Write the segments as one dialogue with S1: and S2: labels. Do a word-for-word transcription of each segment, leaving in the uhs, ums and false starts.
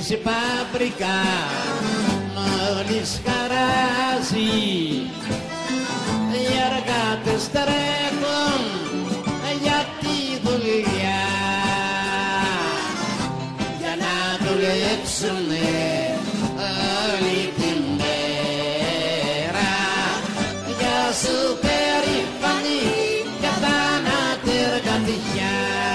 S1: η παπρικά μόλις χαράζει, οι εργάτες τρέχουν για τη δουλειά, για να δουλέψουνε όλη την μέρα. Για σου περήφανη και θάνατη εργατιά,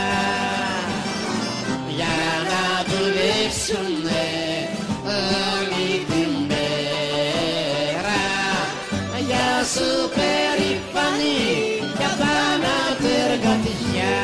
S1: για να δουλέψουνε όλη την μέρα. Για σου περήφανη και θάνατη εργατιά.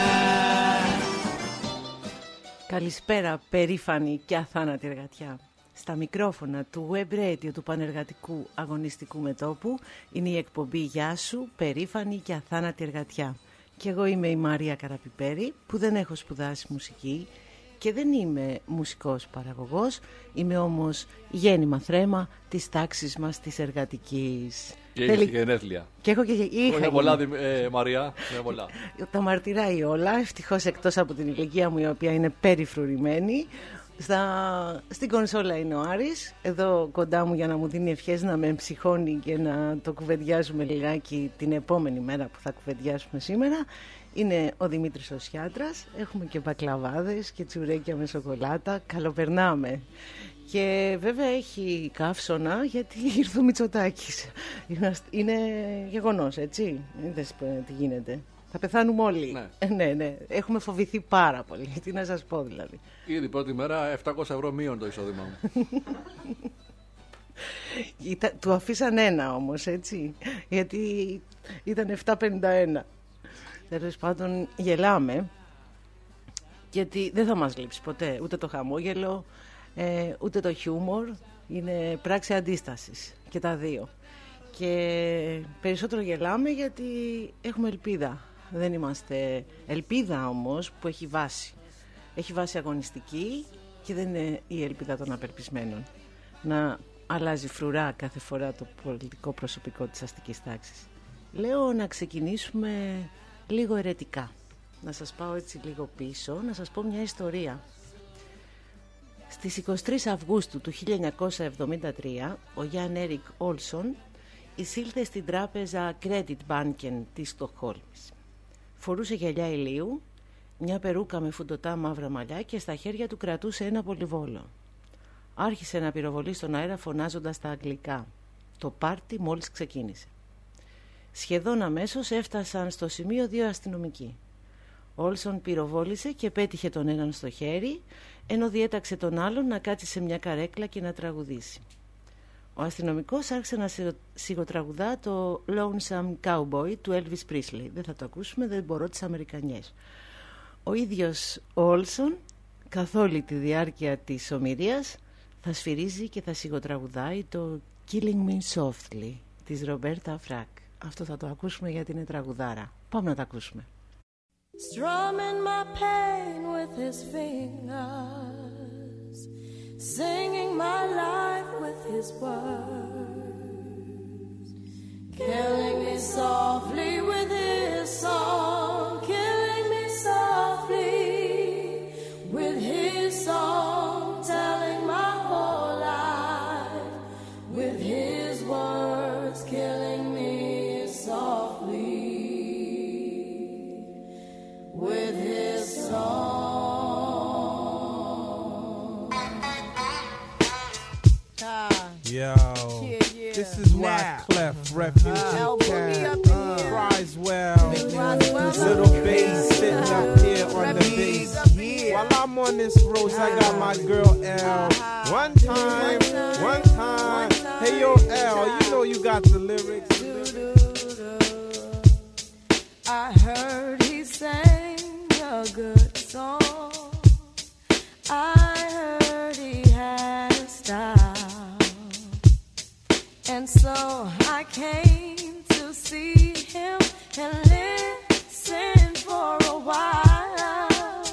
S2: Καλησπέρα περήφανη και αθάνατη εργατιά. Στα μικρόφωνα του Web Radio του Πανεργατικού Αγωνιστικού Μετώπου είναι η εκπομπή «Γεια σου, περήφανη και αθάνατη εργατιά». Και εγώ είμαι η Μαρία Καραπιπέρη, που δεν έχω σπουδάσει μουσική και δεν είμαι μουσικός παραγωγός, είμαι όμως γέννημα θρέμα της τάξης μας της εργατικής.
S3: Και έχεις Θέλει... γενέθλια.
S2: Και έχω και είχα.
S3: Είναι πολλά, ε, Μαρία, είναι πολλά.
S2: Τα μαρτυράει όλα, ευτυχώς, εκτός από την ηλικία μου, η οποία είναι περιφρουρημένη. Στα... Στην κονσόλα είναι ο Άρης, εδώ κοντά μου για να μου δίνει ευχές, να με εμψυχώνει και να το κουβεντιάζουμε λιγάκι την επόμενη μέρα που θα κουβεντιάσουμε σήμερα. Είναι ο Δημήτρης ο Σιάτρας, έχουμε και μπακλαβάδες και τσουρέκια με σοκολάτα, καλοπερνάμε. Και βέβαια έχει καύσωνα γιατί ήρθε ο Μητσοτάκης. Είναι γεγονός, έτσι, είδες τι γίνεται. Θα πεθάνουμε όλοι. Ναι. ναι, ναι. Έχουμε φοβηθεί πάρα πολύ. Τι να σας πω δηλαδή.
S3: Ήδη πρώτη μέρα επτακόσια ευρώ μείον το εισόδημά μου.
S2: Ήταν, του αφήσαν ένα όμως, έτσι. Γιατί ήταν επτακόσια πενήντα ένα. Τέλος πάντων γελάμε. Γιατί δεν θα μας λείψει ποτέ ούτε το χαμόγελο, ε, ούτε το χιούμορ. Είναι πράξη αντίστασης και τα δύο. Και περισσότερο γελάμε γιατί έχουμε ελπίδα. Δεν είμαστε ελπίδα όμως που έχει βάση. Έχει βάση αγωνιστική και δεν είναι η ελπίδα των απελπισμένων. Να αλλάζει φρουρά κάθε φορά το πολιτικό προσωπικό της αστικής τάξης. Λέω να ξεκινήσουμε λίγο ερετικά. Να σας πάω έτσι λίγο πίσω, να σας πω μια ιστορία. Στις εικοστή τρίτη Αυγούστου του χίλια εννιακόσια εβδομήντα τρία, ο Γιάν Έρικ Όλσον εισήλθε στην τράπεζα Credit Banken της Στοκχόλμης. Φορούσε γυαλιά ηλίου, μια περούκα με φουντωτά μαύρα μαλλιά και στα χέρια του κρατούσε ένα πολυβόλο. Άρχισε να πυροβολεί στον αέρα φωνάζοντας τα αγγλικά. Το πάρτι μόλις ξεκίνησε. Σχεδόν αμέσως έφτασαν στο σημείο δύο αστυνομικοί. Όλσον πυροβόλησε και πέτυχε τον έναν στο χέρι, ενώ διέταξε τον άλλον να κάτσει σε μια καρέκλα και να τραγουδήσει. Ο αστυνομικός άρχισε να σιγοτραγουδά το Lonesome Cowboy του Elvis Presley. Δεν θα το ακούσουμε, δεν μπορώ τις Αμερικανιές. Ο ίδιος ο Όλσον, καθ' όλη τη διάρκεια της ομιλίας, θα σφυρίζει και θα σιγοτραγουδάει το Killing Me Softly της Ρομπέρτα Φρακ. Αυτό θα το ακούσουμε γιατί είναι τραγουδάρα. Πάμε να το ακούσουμε.
S4: Strumming my pain with his fingers, singing my life with his words, killing me softly with his song, killing me softly with his song, telling my whole life with his words, killing me softly with his song.
S5: Yo,
S4: Yeah, yeah.
S5: this is why
S4: Now.
S5: Clef Refugee
S4: Uh,
S5: Camp
S4: uh,
S5: uh, cries well.
S4: Roswell.
S5: Little bass sitting up here on the bass. While I'm on this roast, I got my girl L. One time, one time. Hey yo L, you know you got the lyrics.
S4: I heard he sang a good song. I heard he had a style. And so I came to see him and listen for a while.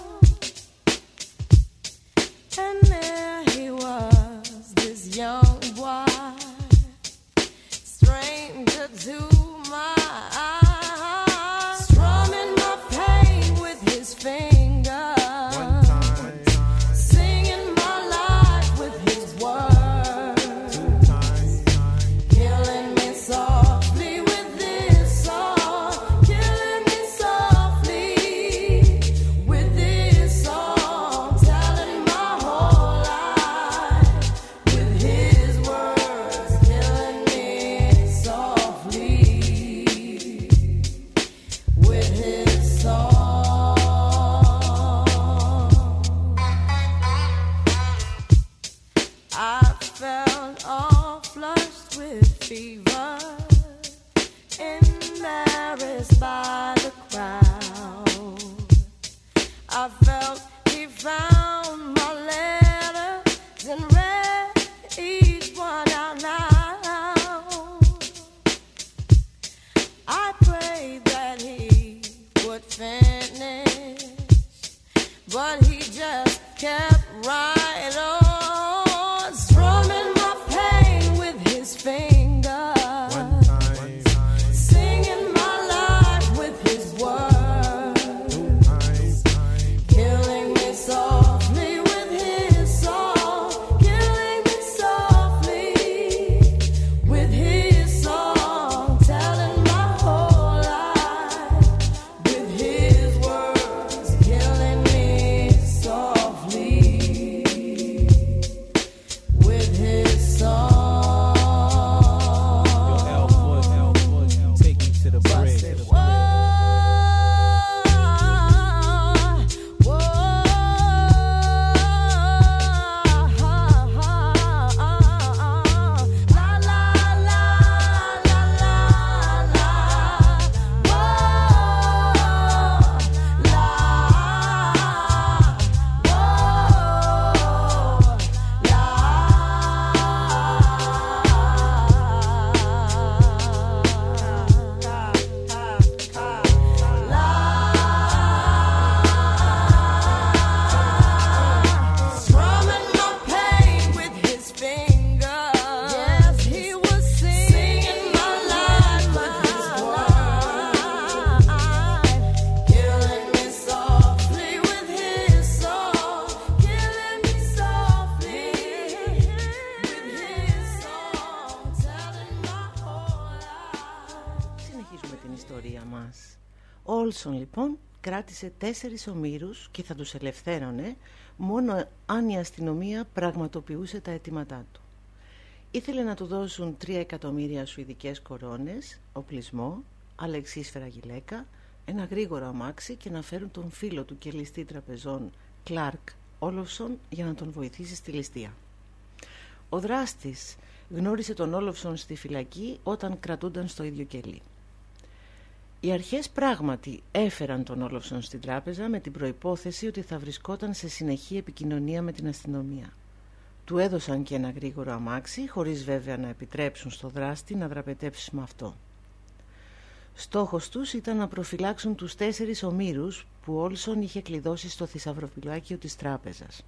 S4: And there he was, this young boy, stranger to my eyes, strumming my pain with his fingers, singing my life. embarrassed by the crowd. I felt he found my letters and read each one out loud. I prayed that he would finish, but he just kept right on, strumming my pain with his fingers,
S5: One time, one time,
S4: singing my life with his words,
S5: two times, time.
S4: killing me softly with his song, killing me softly with his song, telling my whole life with his words, killing me softly with his song.
S5: Yo, L Wood, L Wood, take me to the bridge.
S4: Whoa, whoa, la la la la la la, whoa, la, strumming my pain with his fingers. Yes, he was singing my life with his words, killing me softly with his song, killing me softly with his song, telling my whole life.
S2: Συνεχίζουμε την ιστορία μας. Ο Όλσον λοιπόν κράτησε τέσσερις ομήρους και θα τους ελευθέρωνε μόνο αν η αστυνομία πραγματοποιούσε τα αιτήματά του. Ήθελε να του δώσουν τρία εκατομμύρια σουηδικές κορώνες, οπλισμό, αλεξίσφαιρα γυλαίκα, ένα γρήγορο αμάξι και να φέρουν τον φίλο του και ληστή τραπεζών Κλάρκ Όλοφσον για να τον βοηθήσει στη ληστεία. Ο δράστης γνώρισε τον Όλοφσον στη φυλακή όταν κρατούνταν στο ίδιο κελί. Οι αρχές πράγματι έφεραν τον Όλοφσον στην τράπεζα με την προϋπόθεση ότι θα βρισκόταν σε συνεχή επικοινωνία με την αστυνομία. Του έδωσαν και ένα γρήγορο αμάξι, χωρίς βέβαια να επιτρέψουν στο δράστη να δραπετεύσει με αυτό. Στόχος τους ήταν να προφυλάξουν τους τέσσερις ομήρους που Όλσον είχε κλειδώσει στο θησαυροφυλάκιο της τράπεζας.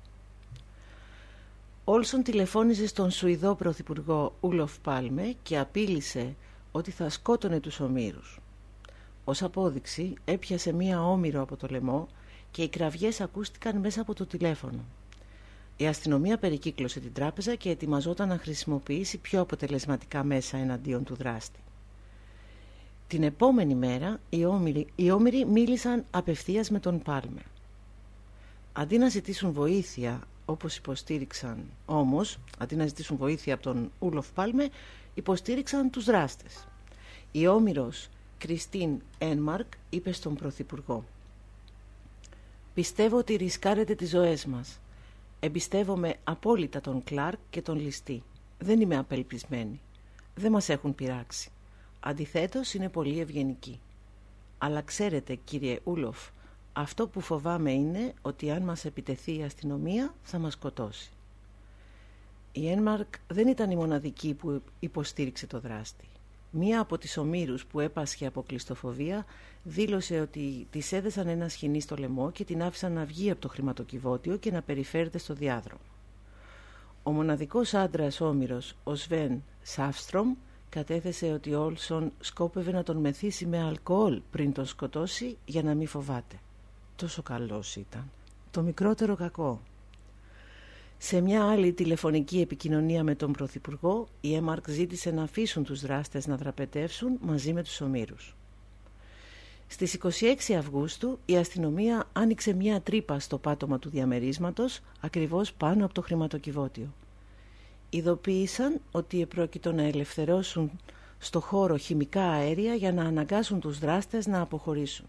S2: Όλσον τηλεφώνησε στον Σουηδό πρωθυπουργό Ούλοφ Πάλμε και απείλησε ότι θα σκότωνε τους ομήρους. Ως απόδειξη έπιασε μία όμηρο από το λαιμό και οι κραυγές ακούστηκαν μέσα από το τηλέφωνο. Η αστυνομία περικύκλωσε την τράπεζα και ετοιμαζόταν να χρησιμοποιήσει πιο αποτελεσματικά μέσα εναντίον του δράστη. Την επόμενη μέρα οι όμηροι, οι όμηροι μίλησαν απευθείας με τον Πάλμε. Αντί να ζητήσουν βοήθεια όπως υποστήριξαν όμως, αντί να ζητήσουν βοήθεια από τον Ούλοφ Πάλμε, υποστήριξαν τους δράστες. Η όμηρος Κριστίν Ένμαρκ είπε στον πρωθυπουργό: «Πιστεύω ότι ρισκάρετε τις ζωές μας. Εμπιστεύομαι απόλυτα τον Κλάρκ και τον ληστή. Δεν είμαι απελπισμένη. Δεν μας έχουν πειράξει. Αντιθέτως είναι πολύ ευγενικοί. Αλλά ξέρετε, κύριε Ούλοφ, αυτό που φοβάμαι είναι ότι αν μας επιτεθεί η αστυνομία θα μας σκοτώσει». Η Ένμαρκ δεν ήταν η μοναδική που υποστήριξε το δράστη. Μία από τις ομήρους που έπασχε από κλειστοφοβία δήλωσε ότι της έδεσαν ένα σχοινί στο λαιμό και την άφησαν να βγει από το χρηματοκιβώτιο και να περιφέρεται στο διάδρομο. Ο μοναδικός άντρας όμηρος, ο Σβέν Σάφστρομ, κατέθεσε ότι ο Όλσον σκόπευε να τον μεθύσει με αλκοόλ πριν τον σκοτώσει για να μην φοβάται. Τόσο καλός ήταν. Το μικρότερο κακό. Σε μια άλλη τηλεφωνική επικοινωνία με τον πρωθυπουργό, η Ένμαρκ ζήτησε να αφήσουν τους δράστες να δραπετεύσουν μαζί με τους ομήρους. Στις είκοσι έξι Αυγούστου η αστυνομία άνοιξε μια τρύπα στο πάτωμα του διαμερίσματος, ακριβώς πάνω από το χρηματοκιβώτιο. Ειδοποίησαν ότι επρόκειτο να ελευθερώσουν στο χώρο χημικά αέρια για να αναγκάσουν τους δράστες να αποχωρήσουν.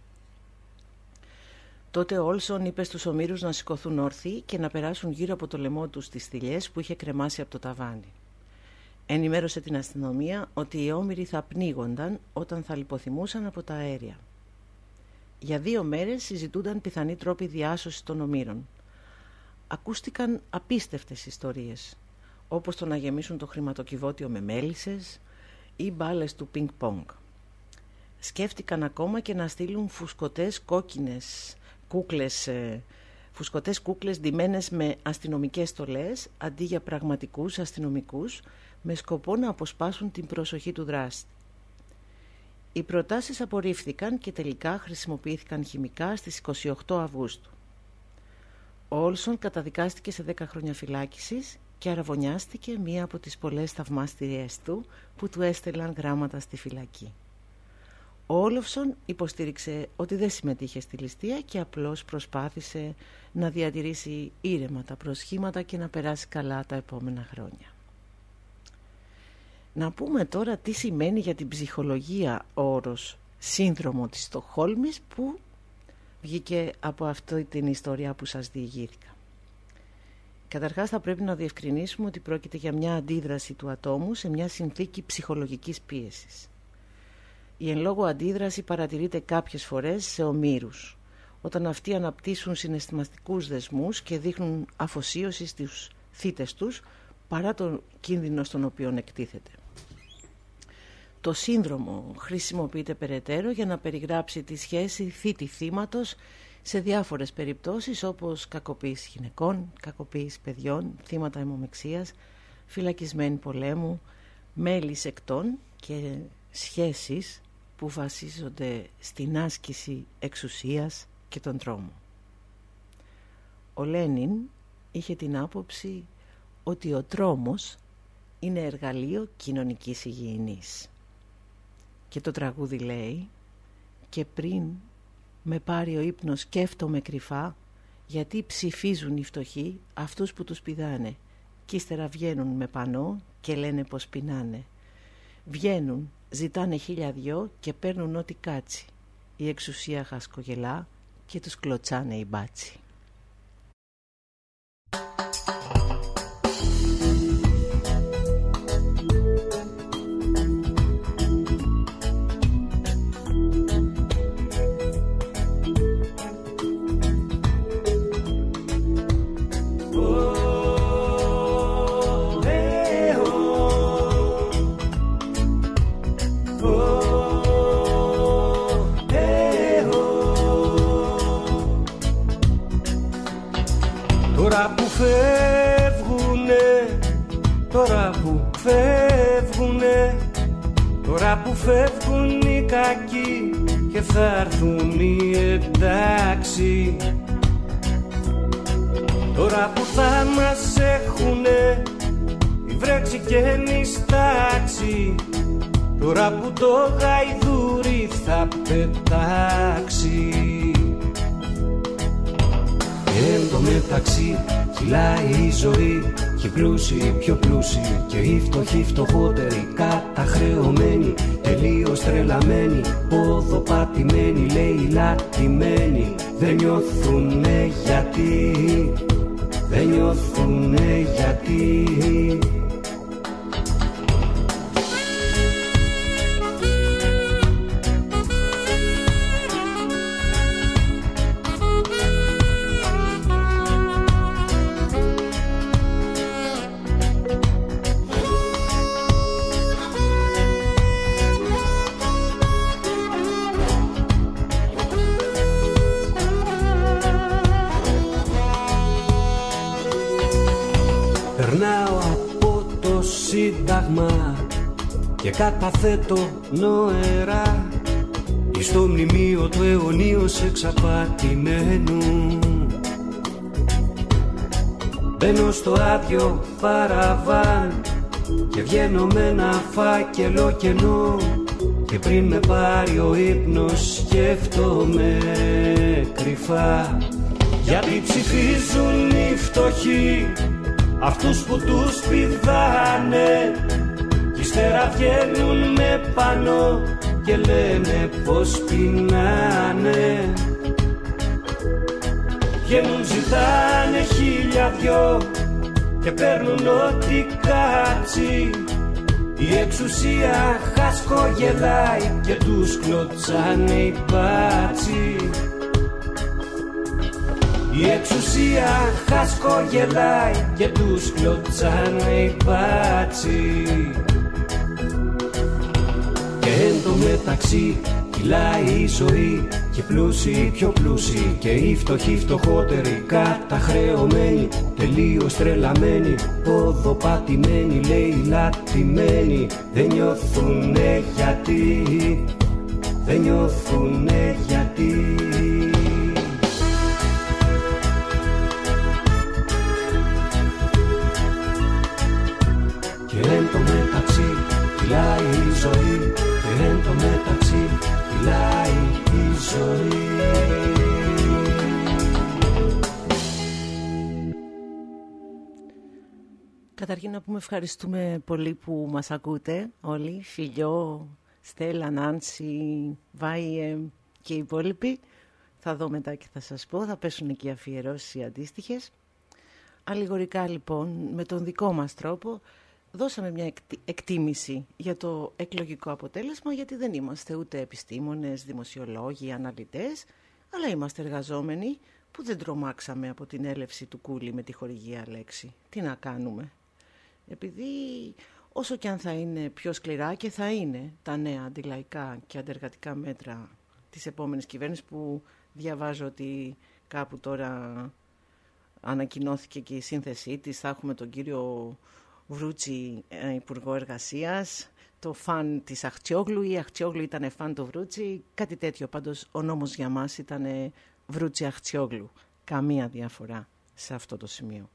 S2: Τότε ο Όλσον είπε στους ομήρους να σηκωθούν όρθιοι και να περάσουν γύρω από το λαιμό τους τις θηλιές που είχε κρεμάσει από το ταβάνι. ενημέρωσε την αστυνομία ότι οι όμηροι θα πνίγονταν όταν θα λιποθυμούσαν από τα αέρια. Για δύο μέρες συζητούνταν πιθανοί τρόποι διάσωσης των ομήρων. Ακούστηκαν απίστευτες ιστορίες, όπως το να γεμίσουν το χρηματοκιβώτιο με μέλισσες ή μπάλες του πινκ-πονγκ. Σκέφτηκαν ακόμα και να στείλουν φουσκωτές κόκκινες κούκλες, φουσκωτές κούκλες ντυμένες με αστυνομικές στολές αντί για πραγματικούς αστυνομικούς, με σκοπό να αποσπάσουν την προσοχή του δράστη. Οι προτάσεις απορρίφθηκαν και τελικά χρησιμοποιήθηκαν χημικά στις είκοσι οκτώ Αυγούστου. Ο Όλσον καταδικάστηκε σε δέκα χρόνια φυλάκισης και αραβωνιάστηκε μία από τις πολλές θαυμάστριές του που του έστελαν γράμματα στη φυλακή. Ο Όλοφσον υποστήριξε ότι δεν συμμετείχε στη ληστεία και απλώς προσπάθησε να διατηρήσει ήρεμα τα προσχήματα και να περάσει καλά τα επόμενα χρόνια. Να πούμε τώρα τι σημαίνει για την ψυχολογία ο όρος σύνδρομο της Στοκχόλμης που βγήκε από αυτή την ιστορία που σας διηγήθηκα. Καταρχάς θα πρέπει να διευκρινίσουμε ότι πρόκειται για μια αντίδραση του ατόμου σε μια συνθήκη ψυχολογικής πίεσης. Η εν λόγω αντίδραση παρατηρείται κάποιες φορές σε ομήρους, όταν αυτοί αναπτύσσουν συναισθηματικούς δεσμούς και δείχνουν αφοσίωση στους θύτες τους παρά τον κίνδυνο στον οποίο εκτίθεται. Το σύνδρομο χρησιμοποιείται περαιτέρω για να περιγράψει τη σχέση θήτη-θύματος σε διάφορες περιπτώσεις όπως κακοποίηση γυναικών, κακοποίηση παιδιών, θύματα αιμομεξίας, φυλακισμένοι πολέμου, μέλη σεκτών και σχέσεις που βασίζονται στην άσκηση εξουσίας και τον τρόμο. Ο Λένιν είχε την άποψη ότι ο τρόμος είναι εργαλείο κοινωνικής υγιεινής. Και το τραγούδι λέει «Και πριν με πάρει ο ύπνος σκέφτομαι κρυφά γιατί ψηφίζουν οι φτωχοί αυτούς που τους πηδάνε κι ύστερα βγαίνουν με πανό και λένε πως πεινάνε. Βγαίνουν, ζητάνε χίλια δυο και παίρνουν ό,τι κάτσει. Η εξουσία χασκογελά και τους κλωτσάνε οι μπάτσι».
S6: Τώρα που φεύγουνε, τώρα που φεύγουνε, τώρα που φεύγουν οι κακοί και θα έρθουν οι εντάξει. Τώρα που θα μας έχουνε η βρέξη και νηστάξει, τώρα που το γαϊδούρι θα πετάξει. Εν τω μεταξύ κυλάει η ζωή και οι πλούσιοι πιο πλούσιοι και οι φτωχοί φτωχότεροι, καταχρεωμένοι, τελείως τρελαμένοι, ποδοπατημένοι, λέει λατημένοι. Δεν νιώθουνε γιατί, δεν νιώθουνε γιατί. Περνάω από το Σύνταγμα και καταθέτω νοερά εις το μνημείο του αιωνίως εξαπατημένου. Μπαίνω στο άδειο παραβάν και βγαίνω με ένα φάκελο κενό και πριν με πάρει ο ύπνος σκέφτομαι κρυφά γιατί ψηφίζουν οι φτωχοί αυτούς που τους πηδάνε κι ύστερα βγαίνουν με πανό και λένε πως πεινάνε. Βγαίνουν, ζητάνε χίλια δυο και παίρνουν ό,τι κάτσει Η εξουσία χασκογελάει και τους κλωτσάνε οι μπάτσοι. Η εξουσία χασκογελάει και τους κλωτσάνε οι μπάτσοι. Και εν τω μεταξύ κυλάει η ζωή και πλούσιοι πιο πλούσιοι και οι φτωχοί φτωχότεροι, καταχρεωμένοι, τελείως τρελαμένοι, ποδοπατημένοι, λέει λατημένοι. Δεν νιώθουνε γιατί, δεν νιώθουνε γιατί. Και εν τω μεταξύ κυλάει η ζωή, και εν τω μεταξύ κυλάει η ζωή.
S2: Καταρχήν να πούμε ευχαριστούμε πολύ που μας ακούτε όλοι, Φιλιό, Στέλλα, Νάνση, Βάιε και οι υπόλοιποι. Θα δω μετά και θα σας πω, θα πέσουν εκεί αφιερώσεις οι αντίστοιχες. Αλληγορικά λοιπόν, με τον δικό μας τρόπο, δώσαμε μια εκτίμηση για το εκλογικό αποτέλεσμα, γιατί δεν είμαστε ούτε επιστήμονες, δημοσιολόγοι, αναλυτές, αλλά είμαστε εργαζόμενοι που δεν τρομάξαμε από την έλευση του Κούλι με τη χορηγία λέξη. Τι να κάνουμε. Επειδή όσο και αν θα είναι πιο σκληρά, και θα είναι τα νέα αντιλαϊκά και αντεργατικά μέτρα της επόμενης κυβέρνησης, που διαβάζω ότι κάπου τώρα ανακοινώθηκε και η σύνθεσή της, θα έχουμε τον κύριο Βρούτσι Υπουργό Εργασίας, το φαν της Αχτσιόγλου, η Αχτσιόγλου ήταν φαν του Βρούτσι, κάτι τέτοιο. Πάντως ο νόμος για μας ήταν Βρούτσι Αχτσιόγλου, καμία διαφορά σε αυτό το σημείο.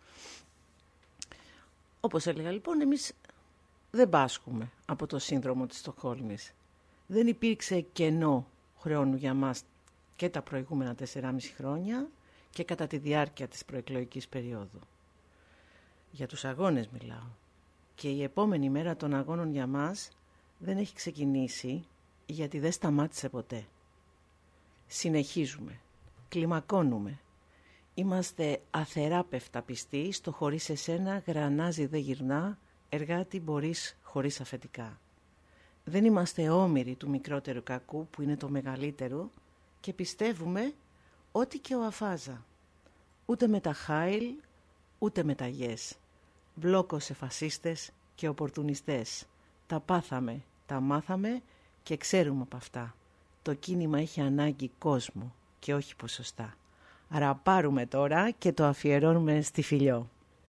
S2: Όπως έλεγα λοιπόν, εμείς δεν πάσχουμε από το σύνδρομο της Στοκχόλμης. Δεν υπήρξε κενό χρόνου για μας και τα προηγούμενα τεσσεράμισι χρόνια και κατά τη διάρκεια της προεκλογικής περίοδου. Για τους αγώνες μιλάω. Και η επόμενη μέρα των αγώνων για μας δεν έχει ξεκινήσει, γιατί δεν σταμάτησε ποτέ. Συνεχίζουμε, κλιμακώνουμε. Είμαστε αθεράπευτα πιστοί στο χωρίς εσένα γρανάζι δεν γυρνά, εργάτη μπορείς χωρίς αφεντικά. Δεν είμαστε όμοιροι του μικρότερου κακού που είναι το μεγαλύτερο και πιστεύουμε ότι και ο Αφάζα. Ούτε με τα χάιλ, ούτε με τα yes. Μπλόκο σε φασίστες και οπορτουνιστές. Τα πάθαμε, τα μάθαμε και ξέρουμε από αυτά. Το κίνημα έχει ανάγκη κόσμο και όχι ποσοστά. Άρα πάρουμε τώρα και το αφιερώνουμε στη Φιλιό.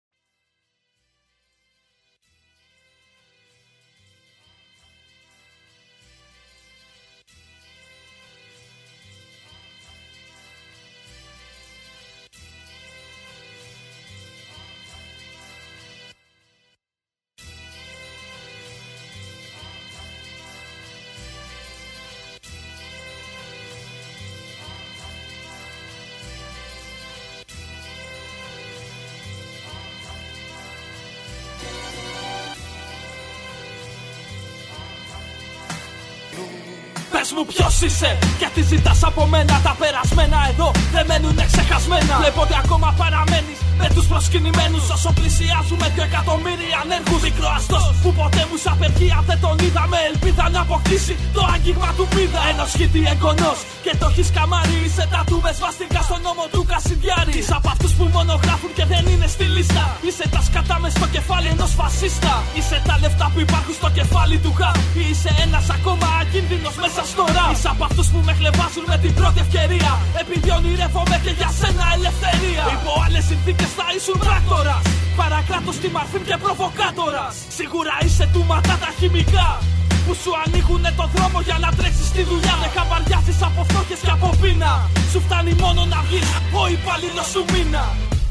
S7: Πες μου ποιος είσαι και τι ζητάς από μένα. Τα περασμένα εδώ δεν μένουνε ξεχασμένα. Βλέπω ότι ακόμα παραμένεις με τους προσκυνημένους. Όσο πλησιάζουμε δυο εκατομμύρια ανέργους. Μικροαστός που ποτέ μου σ' απεργία δεν τον είδα. Με ελπίδα να αποκτήσει το άγγιγμα του πίδα. Ενός χίτη εγγονός και το έχεις καμάρι. Είσαι τατού με σβαστικά στον νόμο του Κασιδιάρη. Είσαι από αυτούς που μόνο γράφουν και δεν είναι στη λίστα. Είσαι τα σκατά μες στο κεφάλι ενός φασίστα. Είσαι τα λεφτά που υπάρχουν στο κεφάλι του γα. Είσαι ένας ακόμα ακίνδυνος μέσα στο ραπ. Είσαι από αυτούς που με χλεβάζουν με την πρώτη ευκαιρία. Επειδή ονειρεύομαι και για σένα ελευθερία. Υπό άλλες συνθήκες θα ήσουν πράκτορας. Παρακράτος στη μαρφή και προβοκάτορας. Σίγουρα είσαι του ματά τα χημικά που σου ανοίγουνε το δρόμο για να τρέξεις στη δουλειά. Δεν χαμπαριάζεις από φτώχειες και από πείνα. Σου φτάνει μόνο να βγεις ο υπάλληλος σου μήνα.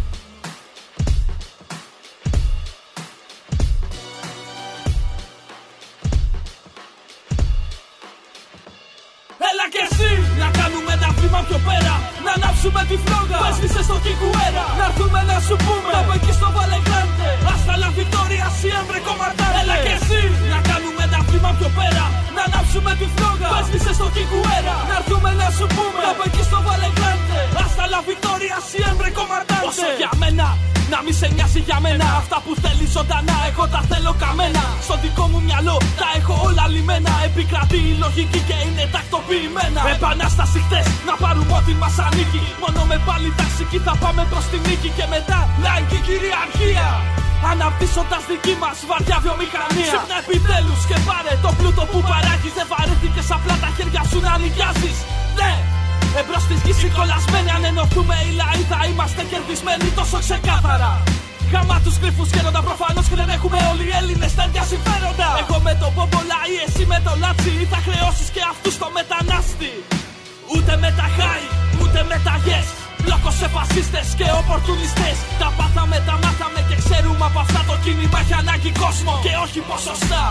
S7: Έλα και εσύ να κάνουμε ένα βήμα πιο πέρα. Να ανάψουμε τη φλόγα που έσβησε στο Κικουέρα. Να έρθουμε να σου πούμε από εκεί στο Βαλεγράντε. Hasta la victoria siempre comandante. Έλα και εσύ να κάνουμε ένα βήμα πιο πέρα. Να ανάψουμε τη φλόγα που έσβησε στο Κικουέρα. Να έρθουμε να σου πούμε από εκεί στο Βαλεγράντε. Hasta la victoria siempre comandante. Όσο για μένα να μη σε νοιάζει για μένα. Αυτά που θέλει ζωντανά, εγώ τα θέλω καμένα. Στο δικό μου μυαλό τα έχω όλα λιμένα. Επικρατεί η λογική και είναι τακτοποιημένα. Επανάσταση χτες, να πάρουμε ό,τι μας ανήκει. Μόνο με πάλι ταξική θα πάμε προς τη νίκη. Και μετά λαϊκή κυριαρχία, αναπτύσσοντας δική μας βαριά βιομηχανία. Ξύπνα επιτέλους και πάρε το πλούτο που παράγεις. Δεν βαρέθηκες απλά τα χέρια σου να νοικιάζεις. Ναι! Εμπρός της γης οι κολλασμένοι, αν ενωθούμε οι λαοί θα είμαστε κερδισμένοι τόσο ξεκάθαρα. Γάμα τους κρυφούς γέροντα προφανώς και δεν έχουμε όλοι οι Έλληνες τα ίδια συμφέροντα. Εγώ με το Μπομπολάι, εσύ με το Λάτσι, ή θα χρεώσεις και αυτούς το μετανάστη. Ούτε με τα χάι, ούτε με τα yes. Μπλόκο σε φασίστες και οπορτουνιστές. Τα πάθαμε, τα μάθαμε και ξέρουμε από αυτά το κίνημα έχει ανάγκη κόσμο και όχι ποσοστά.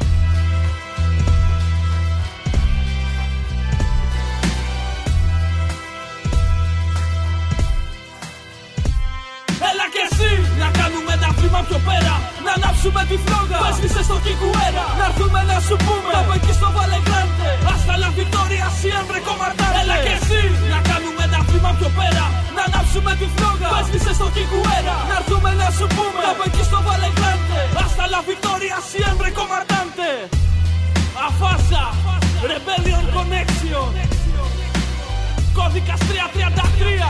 S7: Έλα και εσύ να κάνουμε ένα βήμα πιο πέρα. Να ανάψουμε τη φλόγα που έσβησε στο Κικουέρα. Να έρθουμε να σου πούμε από εκεί στο Βαλεγκράντε. Hasta la victoria siempre comandante. Έλα και εσύ να κάνουμε ένα βήμα πιο πέρα. Να ανάψουμε τη φλόγα που έσβησε στο Κικουέρα. Να έρθουμε να σου πούμε από εκεί στο Βαλεγκράντε. Hasta la victoria siempre comandante. Αφάσα Rebellion Connection. Κώδικας τριακόσια τριάντα τρία.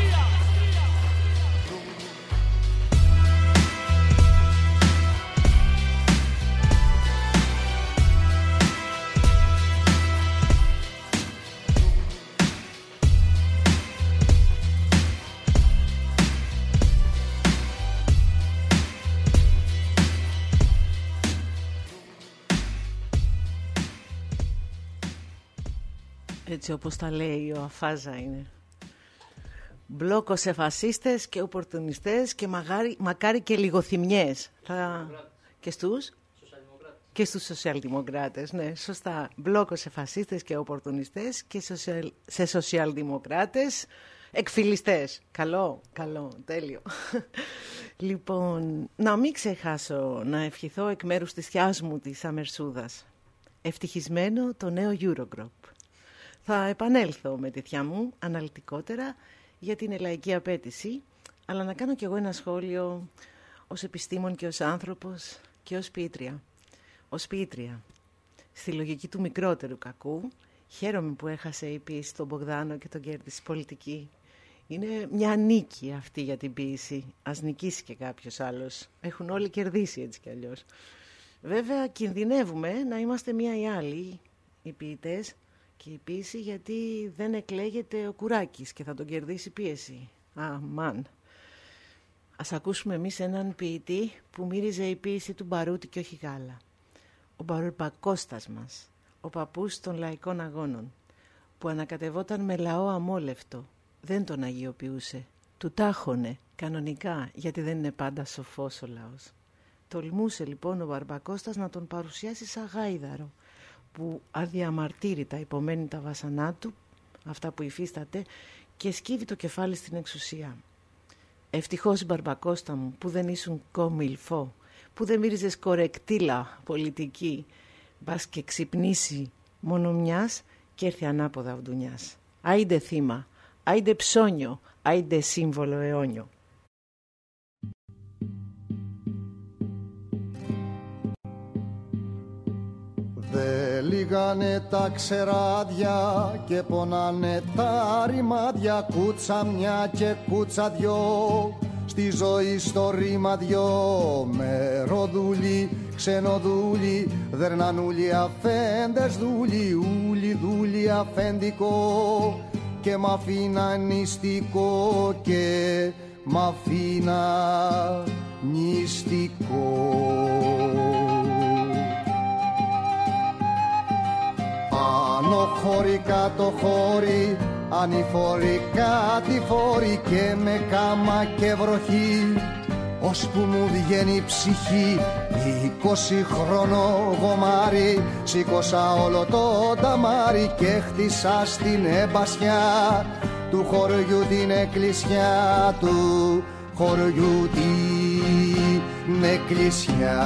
S2: Έτσι όπως τα λέει ο Αφάζα είναι. Μπλόκο σε φασίστες και οπορτουνιστές και μαγάρι, μακάρι και λιγοθυμιές. Θα... Και στους? Και στους σοσιαλδημοκράτες, ναι, σωστά. Μπλόκο σε φασίστες και οπορτουνιστές και σοσιαλ... σε σοσιαλδημοκράτες εκφυλιστές. Καλό, καλό, τέλειο. Λοιπόν, να μην ξεχάσω να ευχηθώ εκ μέρους της θειάς μου της Αμερσούδας. Ευτυχισμένο το νέο Eurogroup. Θα επανέλθω με τη θεία μου αναλυτικότερα για την ελαϊκή απέτηση, αλλά να κάνω κι εγώ ένα σχόλιο ως επιστήμον και ως άνθρωπος και ως ποιήτρια. Ως ποιήτρια, στη λογική του μικρότερου κακού, χαίρομαι που έχασε η ποίηση τον Μπογδάνο και τον κέρδισε πολιτική. Είναι μια νίκη αυτή για την ποίηση. Ας νικήσει και κάποιος άλλος. Έχουν όλοι κερδίσει έτσι κι αλλιώς. Βέβαια κινδυνεύουμε να είμαστε μία ή άλλοι οι ποιητές και η ποίηση, γιατί δεν εκλέγεται ο Κουράκης και θα τον κερδίσει πίεση. Αμάν. Ας ακούσουμε εμείς έναν ποιητή που μύριζε η ποίηση του Μπαρούτη και όχι γάλα. Ο Μπαρμπακώστας μας, ο παππούς των λαϊκών αγώνων, που ανακατευόταν με λαό αμόλευτο, δεν τον αγιοποιούσε. Του τάχωνε κανονικά, γιατί δεν είναι πάντα σοφός ο λαός. Τολμούσε λοιπόν ο Μπαρμπακώστας να τον παρουσιάσει σαν γάιδαρο, που αδιαμαρτύρητα υπομένει τα βασανά του, αυτά που υφίσταται, και σκύβει το κεφάλι στην εξουσία. Ευτυχώς, Μπαρμπακώστα μου, που δεν ήσουν κομιλφό, που δεν μύριζες κορεκτήλα πολιτική, μπας και ξυπνήσει μόνο μιας και έρθει ανάποδα ο ντουνιάς. Άιντε θύμα, άιντε ψώνιο, άιντε σύμβολο αιώνιο.
S8: Δε λιγάνε τα ξεράδια και πονάνε τα ρημάδια, κούτσα μια και κούτσα δυο, στη ζωή στο ρήμα δυο. Μεροδούλοι, ξενοδούλοι, δερνανούλοι, αφέντες δούλοι, ούλοι δούλοι αφέντικο και μ' αφήνα νηστικό και μ' αφήνα νηστικό. Άνω χώρι, κάτω χώρι, ανηφόροι, κατηφόροι και με κάμα και βροχή, ώσπου μου βγαίνει η ψυχή. Είκοσι χρόνο γομάρι, σήκωσα όλο το ταμάρι και χτίσα στην εμπασιά του χωριού την εκκλησιά, του χωριού την εκκλησιά.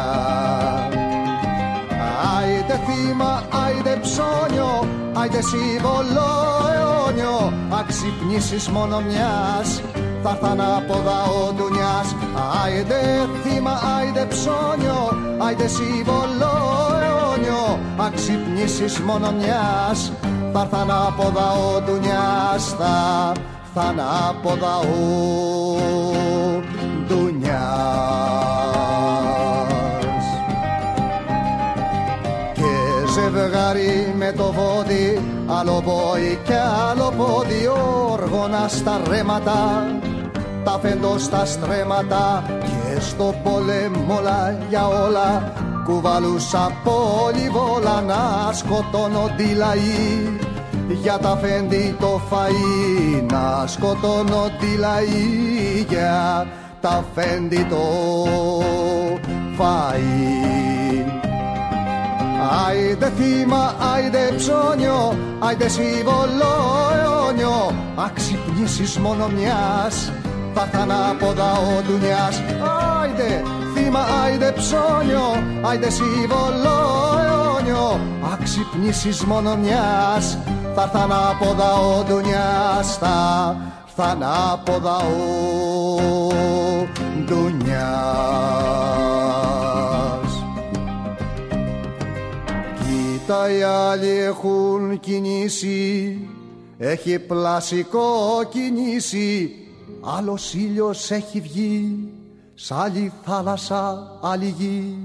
S8: Άιντε θύμα, άιντε ψώνιο, άιντε σύμβολο αιώνιο, αξυπνήσεις μόνο μιας θα έρθ' ανάποδα ο Ντουνιάς. Άιντε θύμα, άιντε ψώνιο, άιντε σύμβολο αιώνιο, αξυπνήσεις μόνο μιας, θα έρθ' ανάποδα ο Ντουνιάς, θα έρθ' ανάποδα ο Ντουνιάς. Και ζευγάρι με το βόδι, άλλο πόη κι άλλο πόδι, όργωνα στα ρέματα, τα φέντο στα στρέμματα, και στο πόλεμο όλα για όλα κουβαλούσα πολυβόλα, να σκοτώνονται οι λαοί για τα φέντη το φαΐ, να σκοτώνονται οι λαοί για τα φέντη το φαΐ. Άιντε θύμα, άιντε ψώνιο, άιντε σύμβολο αιώνιο, αξυπνήσεις μόνο μιας, θα έρθ' ανάποδα ο Ντουνιάς. Άιντε θύμα, άιντε ψώνιο, άιντε σύμβολο αιώνιο, αξυπνήσεις μόνο μιας, θα έρθ' ανάποδα ο Ντουνιάς, θα έρθ' ανάποδα ο Ντουνιάς. Κοίτα, οι άλλοι έχουν κινήσει, έχει πλασικό κινήσει, άλλος ήλιος έχει βγει, σ' άλλη θάλασσα, άλλη γη.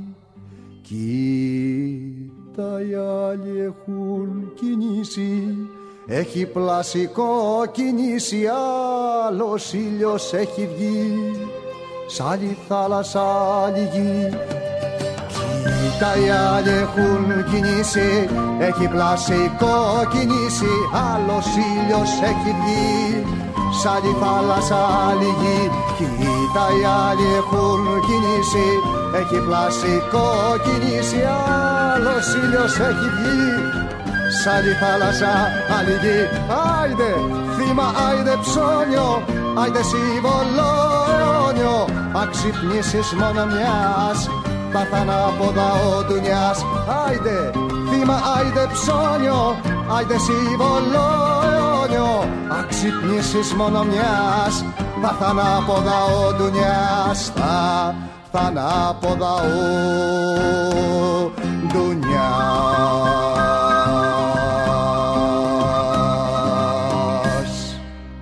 S8: Κοίτα, οι άλλοι έχουν κινήσει, έχει πλασικό κινήσει, άλλος ήλιος έχει βγει, σ' άλλη θάλασσα, άλλη γη. Κοίτα, οι άλλοι έχουν κινήσει, έχει πλασικό κινήσει, άλλος ήλιος έχει βγει, σ' άλλη θάλασσα, άλλη γη. Κοίτα, οι άλλοι έχουν κινήσει, έχει πλασικό κινήσει, άλλος ήλιος έχει βγει, σ' άλλη θάλασσα, άλλη γη. Άιντε θύμα, άιντε ψώνιο, άιντε σύμβολο αιώνιο, αξυπνήσεις μόνο μιας, θα έρθ' ανάποδα ο Ντουνιάς. Άιντε θύμα, άιντε ψώνιο, άιντε σύμβολο αιώνιο, αξυπνήσεις μόνο μιας, θα έρθ' ανάποδα ο Ντουνιάς, θα έρθ' ανάποδα ο Ντουνιάς.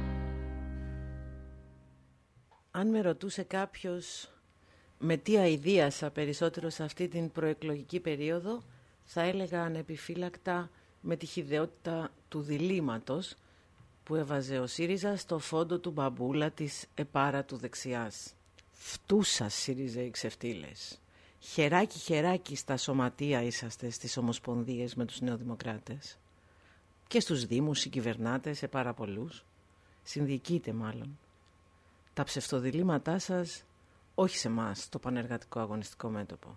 S2: Αν με ρωτούσε κάποιος με τι αηδίασα περισσότερο σε αυτή την προεκλογική περίοδο, θα έλεγα ανεπιφύλακτα με τη χυδαιότητα του διλήμματος που έβαζε ο ΣΥΡΙΖΑ στο φόντο του μπαμπούλα της επάρα του δεξιάς. Φτούσας ΣΥΡΙΖΑ οι ξεφτύλες. Χεράκι χεράκι στα σωματεία είσαστε στις ομοσπονδίες με τους νεοδημοκράτες. Και στους δήμους συγκυβερνάτε σε πάρα πολλούς. Συνδιοικείτε μάλλον. Τα ψευτοδιλήμματά σας όχι σε εμάς, το πανεργατικό αγωνιστικό μέτωπο.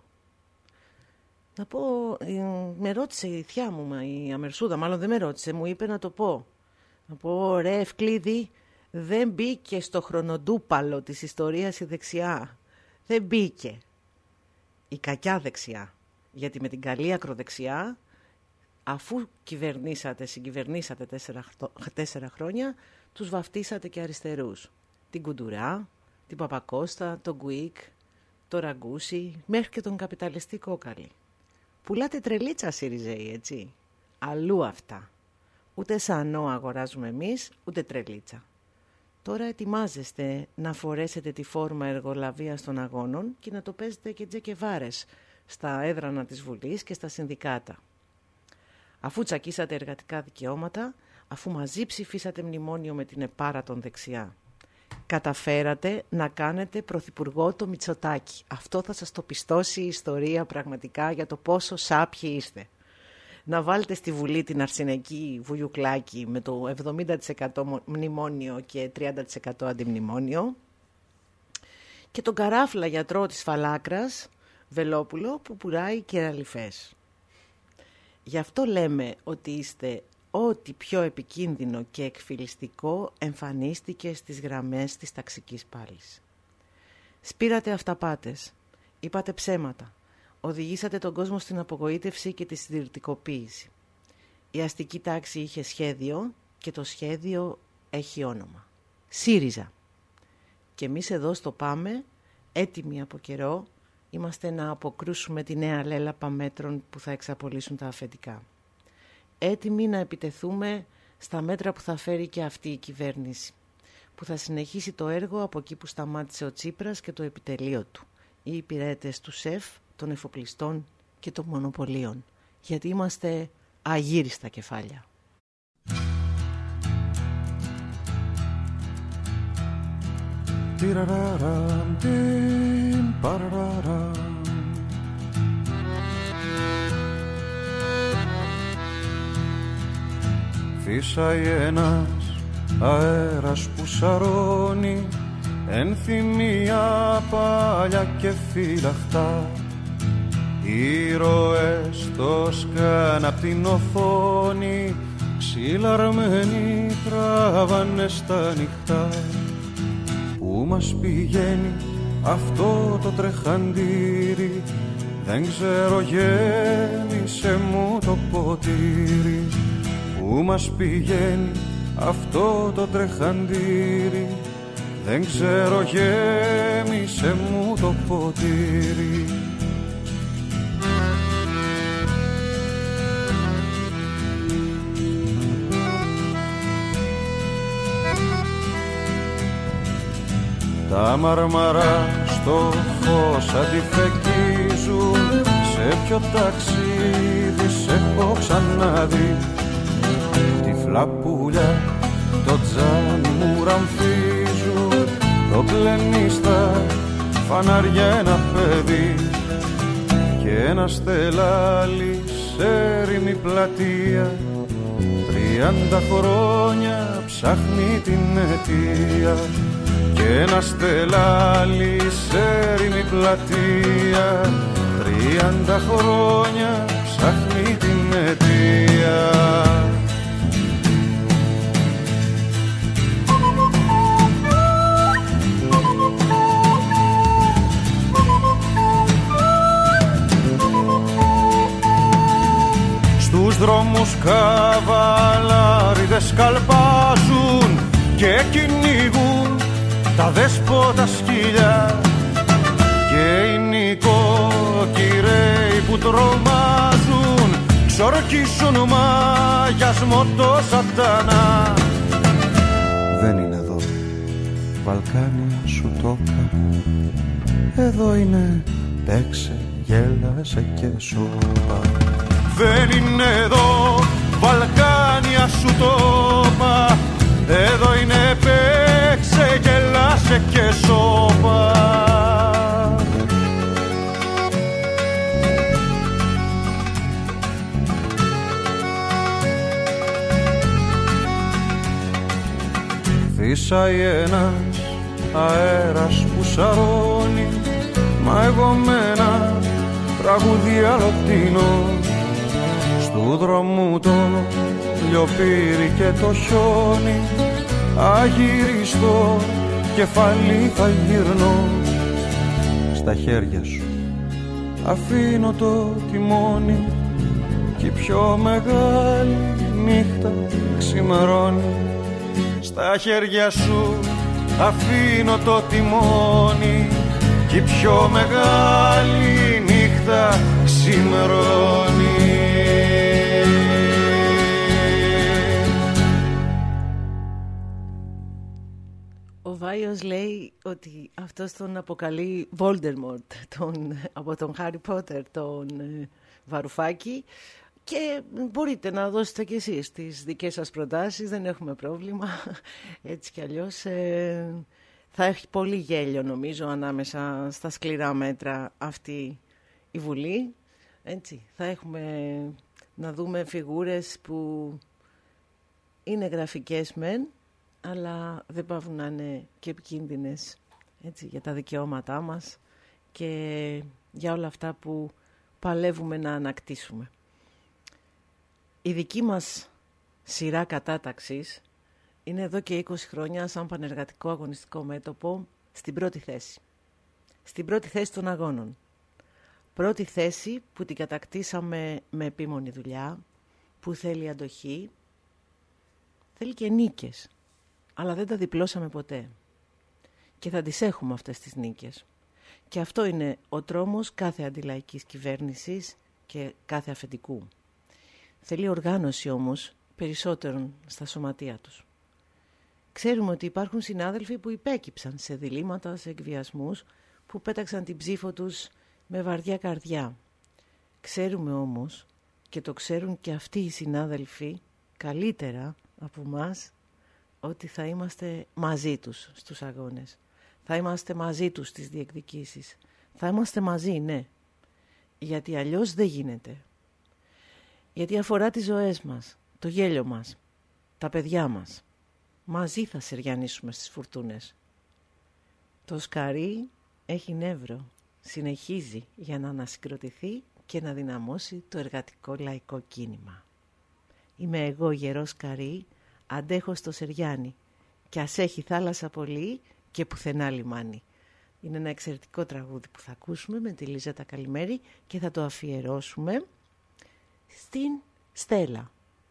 S2: Να πω, με ρώτησε η θιά μου, η Αμερσούδα, μάλλον δεν με ρώτησε, μου είπε να το πω. Να πω, ρε Ευκλήδη, δεν μπήκε στο χρονοτούπαλο της ιστορίας η δεξιά. Δεν μπήκε. Η κακιά δεξιά. Γιατί με την καλή ακροδεξιά, αφού κυβερνήσατε, συγκυβερνήσατε τέσσερα, τέσσερα χρόνια, τους βαφτίσατε και αριστερούς. Την Κουντουρά, την Παπακώστα, τον Γκουίκ, το Ραγκούσι, μέχρι και τον καπιταλιστή Κόκαλη. Πουλάτε τρελίτσα ΣΥΡΙΖΕΙ, έτσι. Αλλού αυτά. Ούτε σανό αγοράζουμε εμείς, ούτε τρελίτσα. Τώρα ετοιμάζεστε να φορέσετε τη φόρμα εργολαβίας των αγώνων και να το παίζετε και τζεκεβάρες στα έδρανα της Βουλής και στα συνδικάτα. Αφού τσακίσατε εργατικά δικαιώματα, αφού μαζί ψηφίσατε μνημόνιο με την επάρα των δεξιά, καταφέρατε να κάνετε πρωθυπουργό το Μητσοτάκη. Αυτό θα σας το πιστώσει η ιστορία πραγματικά για το πόσο σάπιοι είστε. Να βάλετε στη Βουλή την Αρσενική Βουγιουκλάκη με το εβδομήντα τοις εκατό μνημόνιο και τριάντα τοις εκατό αντιμνημόνιο και τον καράφλα γιατρό της Φαλάκρας, Βελόπουλο, που πουράει κεραλιφές. Γι' αυτό λέμε ότι είστε ό,τι πιο επικίνδυνο και εκφυλιστικό εμφανίστηκε στις γραμμές της ταξικής πάλης. Σπήρατε αυταπάτες, είπατε ψέματα, οδηγήσατε τον κόσμο στην απογοήτευση και τη συντηρητικοποίηση. Η αστική τάξη είχε σχέδιο και το σχέδιο έχει όνομα. ΣΥΡΙΖΑ. Και εμείς εδώ στο Πάμε, έτοιμοι από καιρό, είμαστε να αποκρούσουμε τη νέα λέλαπα μέτρων που θα εξαπολύσουν τα αφεντικά. Έτοιμοι να επιτεθούμε στα μέτρα που θα φέρει και αυτή η κυβέρνηση, που θα συνεχίσει το έργο από εκεί που σταμάτησε ο Τσίπρας και το επιτελείο του, οι υπηρέτες του ΣΕΦ, των εφοπλιστών και των μονοπωλίων, γιατί είμαστε αγύριστα κεφάλια.
S9: Φύσαει ένας αέρας που σαρώνει ενθυμία παλιά και φυλαχτά. Ήρωες το σκάν απ' την οθόνη, ξυλαρμένοι τράβανε στα νυχτά. Πού μας πηγαίνει αυτό το τρεχαντήρι, δεν ξέρω, γέμισε μου το ποτήρι. Πού μας πηγαίνει αυτό το τρεχαντήρι, δεν ξέρω, γέμισε μου το ποτήρι. Τα μαρμαρά στο φως αντιφεκίζουν, σε ποιο ταξίδι σε έχω ξαναδεί. Τυφλά πουλιά το τζάμι μου ραμφίζουν, το πλένει στα φανάρια ένα παιδί και ένα στελάλι σε έρημη πλατεία. Τριάντα χρόνια ψάχνει την αιτία και ένα στελάλι σε έρημη πλατεία. Τριάντα χρόνια ψάχνει την αιτία. Στους δρόμους καβαλάριδες καλπάζουν και κυνηγούν τα δέσποτα σκυλιά, και οι νοικοκυρέοι που τρομάζουν ξορκίσουν μαγιασμό το σατανά. Δεν είναι εδώ Βαλκάνια σου το είπα, εδώ είναι παίξε, γέλασε και σώπα. Δεν είναι εδώ Βαλκάνια σου το είπα, εδώ είναι παίξε, γελάσε και σώπα. Φύσαει ένας αέρας που σαρώνει, μα εγώ με ένα τραγούδι αλλοτινό. Στου δρόμου το λιοπύρι και το χιόνι, αγυριστό κεφάλι θα γυρνώ. Στα χέρια σου αφήνω το τιμόνι κι η πιο μεγάλη νύχτα ξημερώνει. Στα χέρια σου αφήνω το τιμόνι κι η πιο μεγάλη νύχτα ξημερώνει.
S2: Ο Βάιος λέει ότι αυτός τον αποκαλεί Voldemort τον, από τον Χάρι Πότερ, τον ε, Βαρουφάκη, και μπορείτε να δώσετε κι εσείς τις δικές σας προτάσεις, δεν έχουμε πρόβλημα. Έτσι κι αλλιώς ε, θα έχει πολύ γέλιο νομίζω ανάμεσα στα σκληρά μέτρα αυτή η Βουλή. Έτσι, θα έχουμε να δούμε φιγούρες που είναι γραφικές μεν, αλλά δεν πάβουν να είναι και επικίνδυνες, έτσι, για τα δικαιώματά μας και για όλα αυτά που παλεύουμε να ανακτήσουμε. Η δική μας σειρά κατάταξης είναι εδώ και είκοσι χρόνια σαν πανεργατικό αγωνιστικό μέτωπο στην πρώτη θέση. Στην πρώτη θέση των αγώνων. Πρώτη θέση που την κατακτήσαμε με επίμονη δουλειά, που θέλει αντοχή, θέλει και νίκες, αλλά δεν τα διπλώσαμε ποτέ. και θα τις έχουμε αυτές τις νίκες. Και αυτό είναι ο τρόμος κάθε αντιλαϊκής κυβέρνησης και κάθε αφεντικού. Θέλει οργάνωση όμως περισσότερων στα σωματεία τους. Ξέρουμε ότι υπάρχουν συνάδελφοι που υπέκυψαν σε διλήμματα, σε εκβιασμούς, που πέταξαν την ψήφο τους με βαριά καρδιά. Ξέρουμε όμως, και το ξέρουν και αυτοί οι συνάδελφοι καλύτερα από μας, ότι θα είμαστε μαζί τους στους αγώνες. Θα είμαστε μαζί τους στις διεκδικήσεις. Θα είμαστε μαζί, ναι. Γιατί αλλιώς δεν γίνεται. Γιατί αφορά τις ζωές μας, το γέλιο μας, τα παιδιά μας. Μαζί θα σεριανίσουμε στις φουρτούνες. Το σκαρί έχει νεύρο. Συνεχίζει για να ανασυγκροτηθεί και να δυναμώσει το εργατικό λαϊκό κίνημα. Είμαι εγώ γερός σκαρί, αντέχω στο Σεριάνι και ας έχει θάλασσα πολύ και πουθενά λιμάνι. Είναι ένα εξαιρετικό τραγούδι που θα ακούσουμε με τη Λίζα Καλημέρη και θα το αφιερώσουμε στην Στέλλα.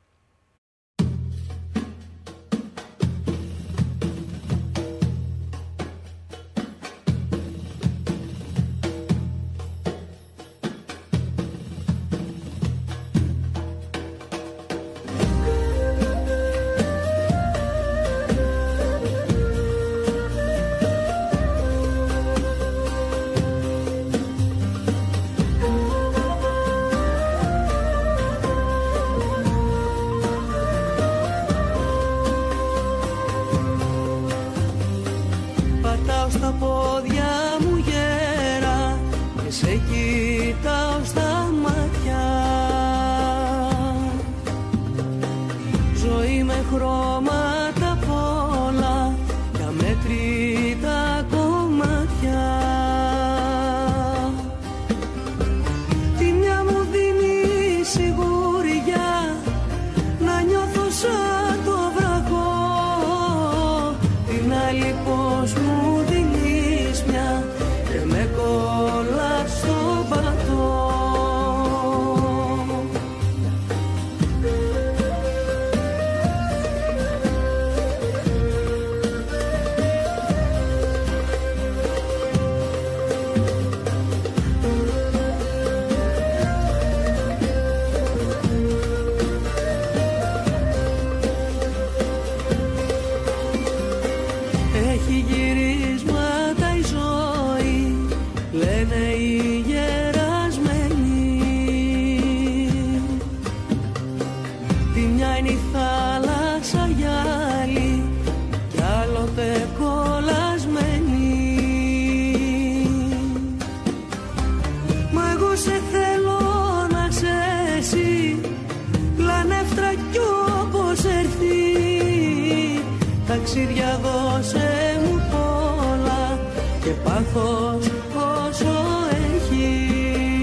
S6: Ταξίδια δώσε μου πολλά και πάθος όσο έχεις.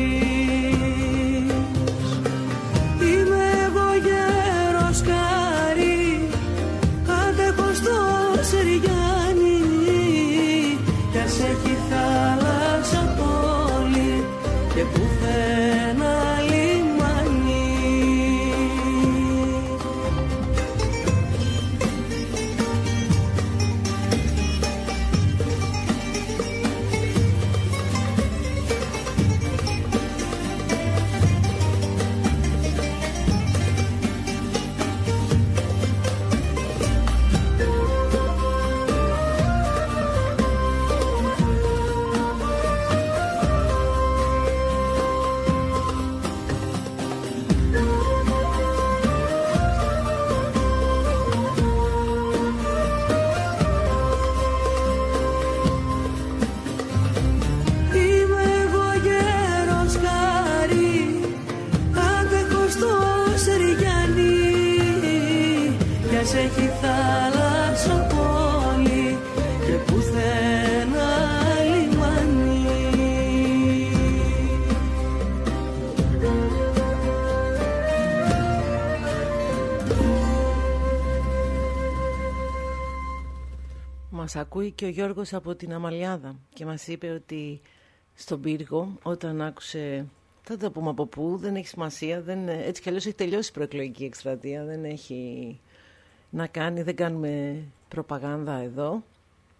S6: Είμαι εγώ γέρος σκάρι, αντέχω στο Σεριάνι κι ας έχει θάλασσα πόλη και πουθενά λιμάνι. Έχει θάλασσα πόλη και πουθενά λιμάνι.
S2: Μας ακούει και ο Γιώργος από την Αμαλιάδα και μας είπε ότι στον πύργο όταν άκουσε, θα το πούμε από πού, δεν έχει σημασία, δεν, έτσι κι αλλιώς έχει τελειώσει η προεκλογική εκστρατεία, δεν έχει να κάνει, δεν κάνουμε προπαγάνδα εδώ.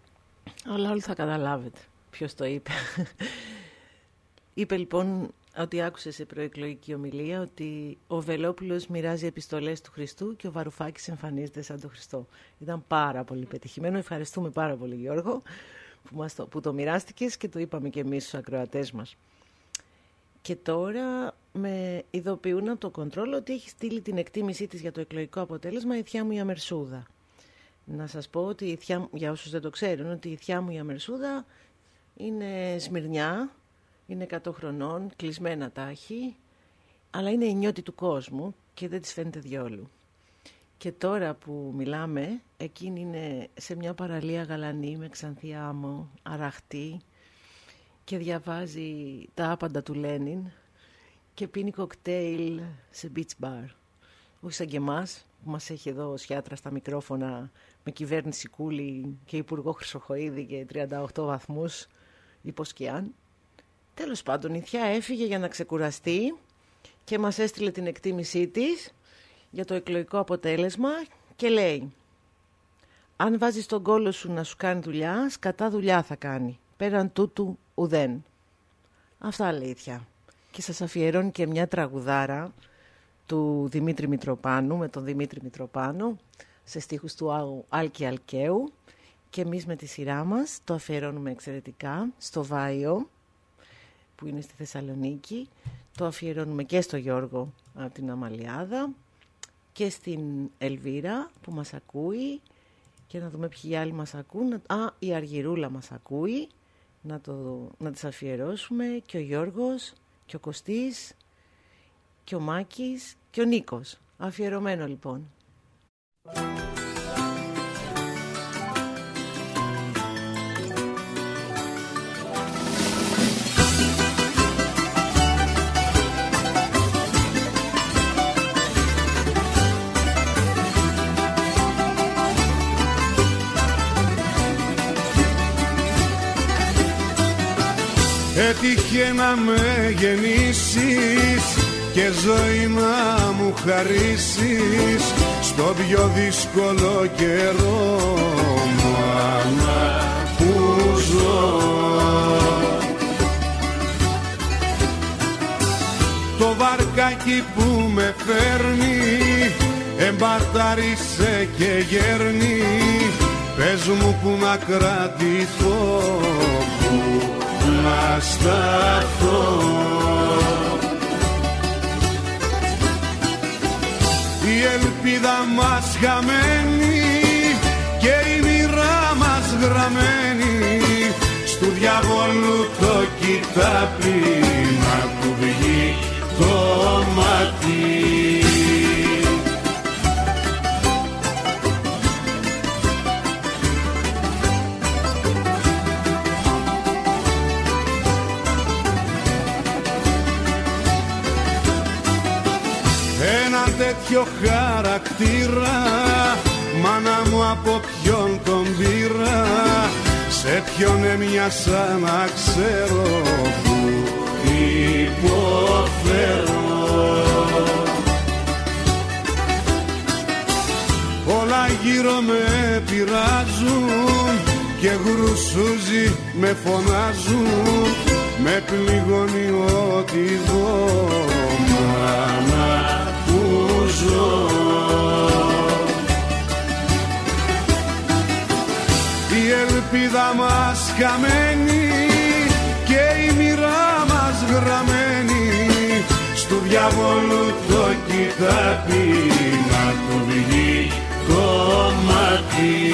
S2: Αλλά όλοι θα καταλάβετε ποιος το είπε. Είπε λοιπόν ότι άκουσε σε προεκλογική ομιλία ότι ο Βελόπουλος μοιράζει επιστολές του Χριστού και ο Βαρουφάκης εμφανίζεται σαν τον Χριστό. Ήταν πάρα πολύ πετυχημένο. Ευχαριστούμε πάρα πολύ, Γιώργο, που, μας το, που το μοιράστηκες και το είπαμε και εμείς στους ακροατές μας. Και τώρα με ειδοποιούν από το κοντρόλ ότι έχει στείλει την εκτίμησή της για το εκλογικό αποτέλεσμα η θιά μου η Αμερσούδα. Να σας πω ότι η θιά, για όσους δεν το ξέρουν, ότι η θιά μου η Αμερσούδα είναι Σμυρνιά, είναι εκατό χρονών, κλεισμένα τάχη, αλλά είναι η νιώτη του κόσμου και δεν της φαίνεται διόλου. Και τώρα που μιλάμε, εκείνη είναι σε μια παραλία γαλανή με ξανθή άμμο, αραχτή, και διαβάζει τα άπαντα του Λένιν και πίνει κοκτέιλ σε beach bar. Όχι σαν και εμάς, που μας έχει εδώ σιάτρα στα μικρόφωνα με κυβέρνηση Κούλη και υπουργό Χρυσοχοΐδη και τριάντα οκτώ βαθμούς υποσκιάν. Τέλος πάντων, η θιά έφυγε για να ξεκουραστεί και μας έστειλε την εκτίμησή της για το εκλογικό αποτέλεσμα και λέει: αν βάζεις τον κόλο σου να σου κάνει δουλειά, σκατά δουλειά θα κάνει. Πέραν τούτου ουδέν. Αυτά λέει η θιά. Και σας αφιερώνει και μια τραγουδάρα του Δημήτρη Μητροπάνου, με τον Δημήτρη Μητροπάνο, σε στίχους του Άλκη Αλκαίου, και εμείς με τη σειρά μας το αφιερώνουμε εξαιρετικά στο Βάιο, που είναι στη Θεσσαλονίκη. Το αφιερώνουμε και στο Γιώργο από την Αμαλιάδα και στην Ελβίρα που μας ακούει, και να δούμε ποιοι άλλοι μας ακούν. Α, η Αργυρούλα μας ακούει, να, το, να τις αφιερώσουμε, και ο Γιώργος και ο Κωστής και ο Μάκης και ο Νίκος. Αφιερωμένο λοιπόν.
S10: Έτυχε να με γεννήσεις και ζωή να μου χαρίσεις στο πιο δύσκολο καιρό, μάνα, που ζω. Το βαρκάκι που με φέρνει εμπαρτάρισε και γέρνει. Πες μου που να κρατηθώ, που να σταθώ. Η ελπίδα μας χαμένη και η μοίρα μας γραμμένη στου διαβόλου το κοιτάπι να του βγει το μάτι. Τέτοιο χαρακτήρα, μάνα μου, από ποιον τον πήρα, σε ποιον έμοιασα να ξέρω που υποφέρω. Όλα γύρω με πειράζουν και γρουσούζι με φωνάζουν, με πληγώνει ό,τι δω, μάνα, που ζω. Η ελπίδα μας χαμένη και η μοίρα μας γραμμένη στου διαβόλου το κοιτάπι να του βγει το μάτι.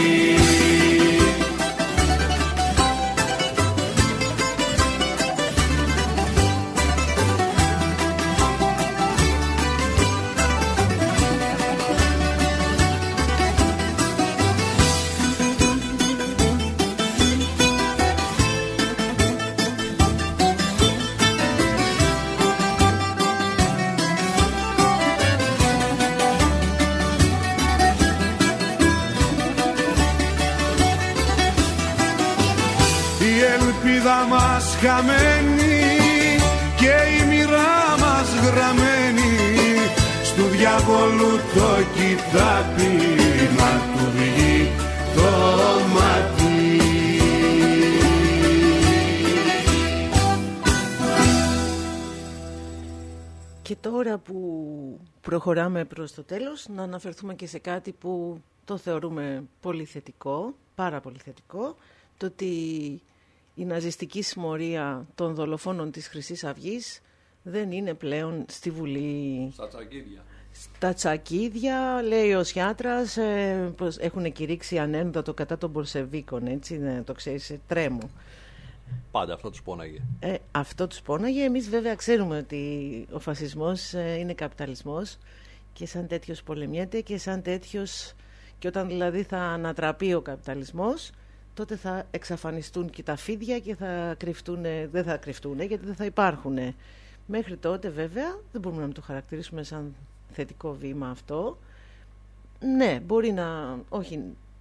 S10: Μας χαμένη και η μοίρα μας γραμμένη στου διαβόλου το κοιτάπι να του βγει το μάτι.
S2: Και τώρα που προχωράμε προς το τέλος, να αναφερθούμε και σε κάτι που το θεωρούμε πολύ θετικό, πάρα πολύ θετικό, το ότι η ναζιστική συμμορία των δολοφόνων της Χρυσής Αυγής δεν είναι πλέον στη Βουλή.
S3: Στα τσακίδια.
S2: Στα τσακίδια, λέει ο Σιάτρας, ε, πως έχουν κηρύξει ανένδοτο κατά των Μπορσεβίκων, έτσι, ναι, το ξέρεις, ε, τρέμου.
S3: Πάντα αυτό τους πόναγε.
S2: Ε, αυτό τους πόναγε. Εμείς βέβαια ξέρουμε ότι ο φασισμός ε, είναι καπιταλισμός και σαν τέτοιος πολεμιέται και σαν τέτοιος, και όταν δηλαδή θα ανατραπεί ο καπιταλισμός, τότε θα εξαφανιστούν και τα φίδια και θα κρυφτούν, δεν θα κρυφτούν γιατί δεν θα υπάρχουν. Μέχρι τότε βέβαια δεν μπορούμε να το χαρακτηρίσουμε σαν θετικό βήμα αυτό. Ναι, μπορεί να, όχι,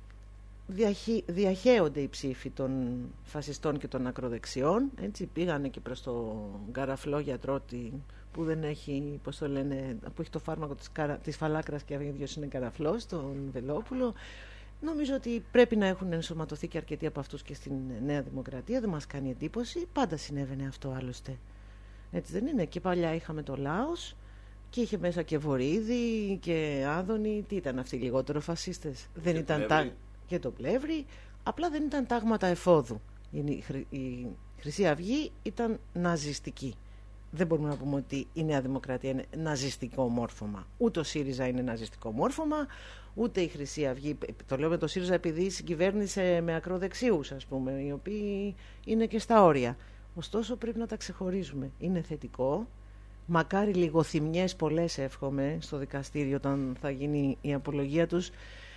S2: διαχει, διαχέονται οι ψήφοι των φασιστών και των ακροδεξιών, έτσι, πήγανε και προς το γκαραφλό γιατρό που δεν έχει, πώς το λένε, που έχει το φάρμακο της, καρα, της φαλάκρας και ο ίδιος είναι καραφλός, τον Βελόπουλο. Νομίζω ότι πρέπει να έχουν ενσωματωθεί και αρκετοί από αυτούς και στην Νέα Δημοκρατία. Δεν μας κάνει εντύπωση. Πάντα συνέβαινε αυτό άλλωστε. Έτσι δεν είναι? Και παλιά είχαμε το Λάος και είχε μέσα και Βορίδη και Άδωνη. Τι ήταν αυτοί, λιγότερο φασίστες? Δεν
S3: και
S2: ήταν τα... και το Πλεύρη. Απλά δεν ήταν τάγματα εφόδου. Η, Χρυ... η Χρυσή Αυγή ήταν ναζιστική. Δεν μπορούμε να πούμε ότι η Νέα Δημοκρατία είναι ναζιστικό μόρφωμα. Ούτε ο ΣΥΡΙΖΑ είναι ναζιστικό μόρφωμα, ούτε η Χρυσή Αυγή. Το λέω με το ΣΥΡΙΖΑ επειδή συγκυβέρνησε με ακροδεξιούς, ας πούμε, οι οποίοι είναι και στα όρια. Ωστόσο πρέπει να τα ξεχωρίζουμε. Είναι θετικό. Μακάρι λιγοθυμιές πολλές εύχομαι στο δικαστήριο όταν θα γίνει η απολογία τους.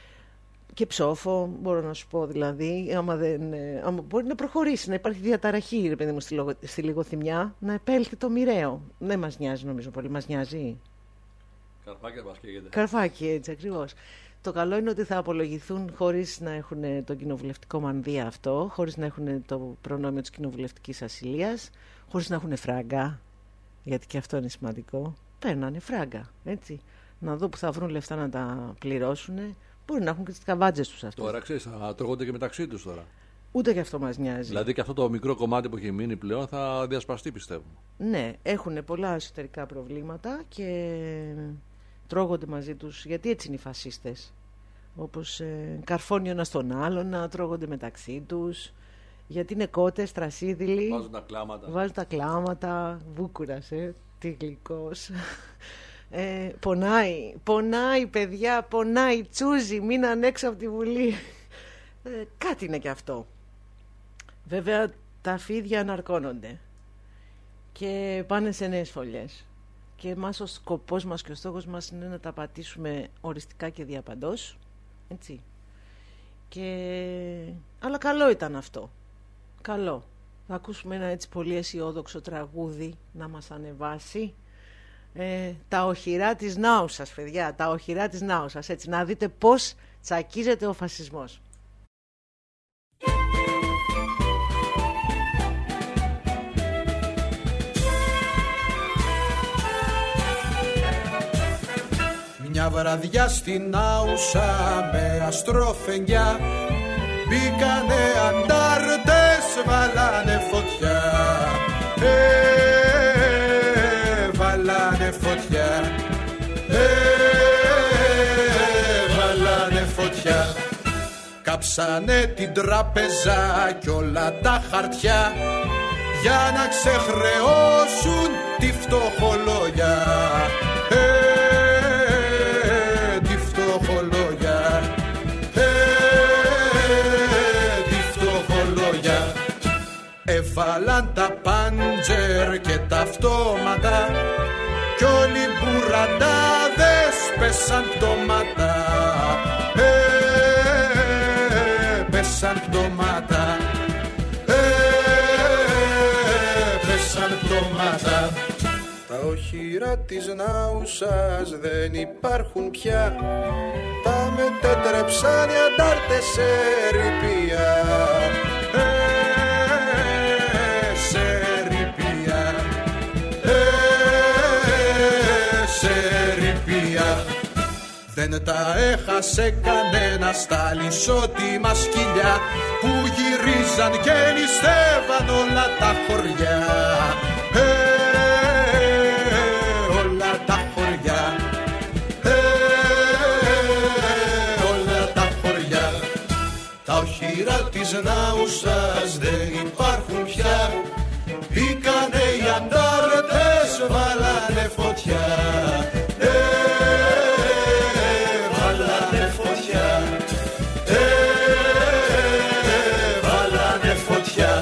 S2: Και ψόφο, μπορώ να σου πω δηλαδή, άμα, δεν, άμα μπορεί να προχωρήσει, να υπάρχει διαταραχή, ρε παιδί μου, στη, λογο, στη λιγοθυμιά, να επέλθει το μοιραίο. Δεν μας νοιάζει, νομίζω πολύ, μας νοιάζει.
S3: Καρφάκι μας καίγεται.
S2: Καρφάκι, έτσι ακριβώς. Το καλό είναι ότι θα απολογηθούν χωρίς να έχουν το κοινοβουλευτικό μανδύα αυτό, χωρίς να έχουν το προνόμιο της κοινοβουλευτικής ασυλίας, χωρίς να έχουν φράγκα, γιατί και αυτό είναι σημαντικό. Παίρνανε φράγκα, έτσι. Να δω που θα βρουν λεφτά να τα πληρώσουν. Μπορεί να έχουν και τις καβάτζες τους αυτούς.
S3: Τώρα ξέρεις, θα τρώγονται και μεταξύ τους τώρα.
S2: Ούτε και αυτό μας νοιάζει.
S3: Δηλαδή και αυτό το μικρό κομμάτι που έχει μείνει πλέον θα διασπαστεί, πιστεύω.
S2: Ναι, έχουν πολλά εσωτερικά προβλήματα και τρώγονται μαζί τους, γιατί έτσι είναι οι φασίστες. Όπως ε, καρφώνει ο ένας τον άλλον, να τρώγονται μεταξύ τους. Γιατί είναι κότες, τρασίδηλοι.
S3: Βάζουν τα κλάματα.
S2: Βάζουν τα κλάματα. Βούκουρας, ε, τι γλυκός. Ε, πονάει, πονάει παιδιά, πονάει, τσούζι, μείναν έξω από τη Βουλή. Ε, κάτι είναι και αυτό. Βέβαια τα φίδια αναρκώνονται και πάνε σε νέες φωλιές. Και εμάς ο σκοπός μας και ο στόχος μας είναι να τα πατήσουμε οριστικά και διαπαντός. Έτσι. Και... Αλλά καλό ήταν αυτό. Καλό. Θα ακούσουμε ένα έτσι πολύ αισιόδοξο τραγούδι να μας ανεβάσει. Ε, τα οχυρά της Νάουσας, παιδιά, τα οχυρά της Νάουσας, έτσι, να δείτε πώς τσακίζεται ο φασισμός.
S10: Μια βραδιά στην Νάουσα με αστροφενιά μπήκανε αντάρτες, βάλανε φωτιά. Ε, βάλανε φωτιά. Ε, βάλανε φωτιά. Κάψανε την τράπεζα κι όλα τα χαρτιά για να ξεχρεώσουν τη φτωχολόγια. Ε, τη φτωχολόγια. Ε, τη φτωχολόγια. Έβαλαν τα πάντζερ και τα αυτόματα κι όλοι οι μπουραντάδες πέσαν πτώματα. Ε, πέσαν πτώματα. Ε, πέσαν πτώματα. Τα οχυρά της Νάουσας δεν υπάρχουν πια. Τα μετέτρεψαν οι αντάρτες σε ρηπία. Ε, σε ρηπία. Ε, σε ρηπία. Δεν τα έχασε κανένα στα λισότιμα σκυλιά που γυρίζαν και νηστεύαν όλα τα χωριά. Ε, όλα όνειρα της Νάουσας δεν υπάρχουν πια. Μπήκανε οι αντάρτες, βάλανε φωτιά. Ε, βάλανε φωτιά. Ε, βάλανε φωτιά.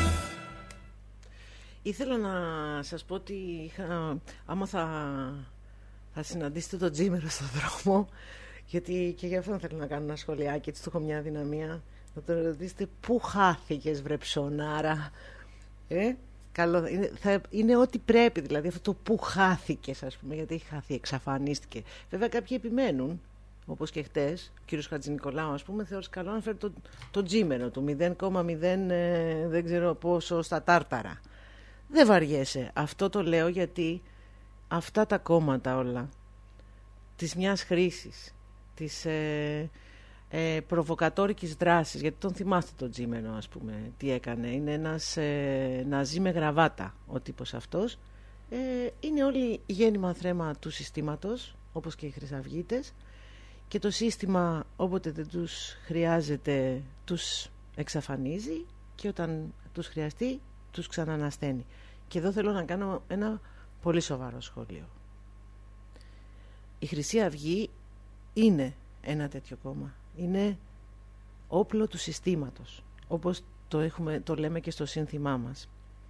S2: Ήθελα να σας πω ότι είχα, άμα θα, θα συναντήσετε τον Τζίμερο στον δρόμο, γιατί και γι' αυτό θέλω να κάνω ένα σχολιάκι, έτσι του έχω μια αδυναμία, να τον ρωτήσετε πού χάθηκες βρε ψωνάρα. Ε, καλό, είναι, θα, είναι ό,τι πρέπει, δηλαδή αυτό το πού χάθηκες, ας πούμε, γιατί έχει χάθει, εξαφανίστηκε. Βέβαια κάποιοι επιμένουν, όπως και χτες, ο κύριος Χατζηνικολάου, ας πούμε, θεώρησε καλό να φέρει τον το Τζίμερο του μηδέν κόμμα μηδέν ε, δεν ξέρω πόσο στα τάρταρα. Δεν βαριέσαι. Αυτό το λέω γιατί αυτά τα κόμματα όλα της μιας χρήσης, της ε, ε, προβοκατόρικης δράσης, γιατί τον θυμάστε τον Τζίμερο, ας πούμε, τι έκανε. Είναι ένας ε, ναζί με γραβάτα ο τύπος αυτός. Ε, είναι όλοι γέννημα θρέμα του συστήματος, όπως και οι χρυσαυγίτες, και το σύστημα όποτε δεν τους χρειάζεται τους εξαφανίζει και όταν τους χρειαστεί τους ξανανασταίνει. Και εδώ θέλω να κάνω ένα πολύ σοβαρό σχόλιο. Η Χρυσή Αυγή είναι ένα τέτοιο κόμμα. Είναι όπλο του συστήματος, όπως το, έχουμε, το λέμε και στο σύνθημά μας.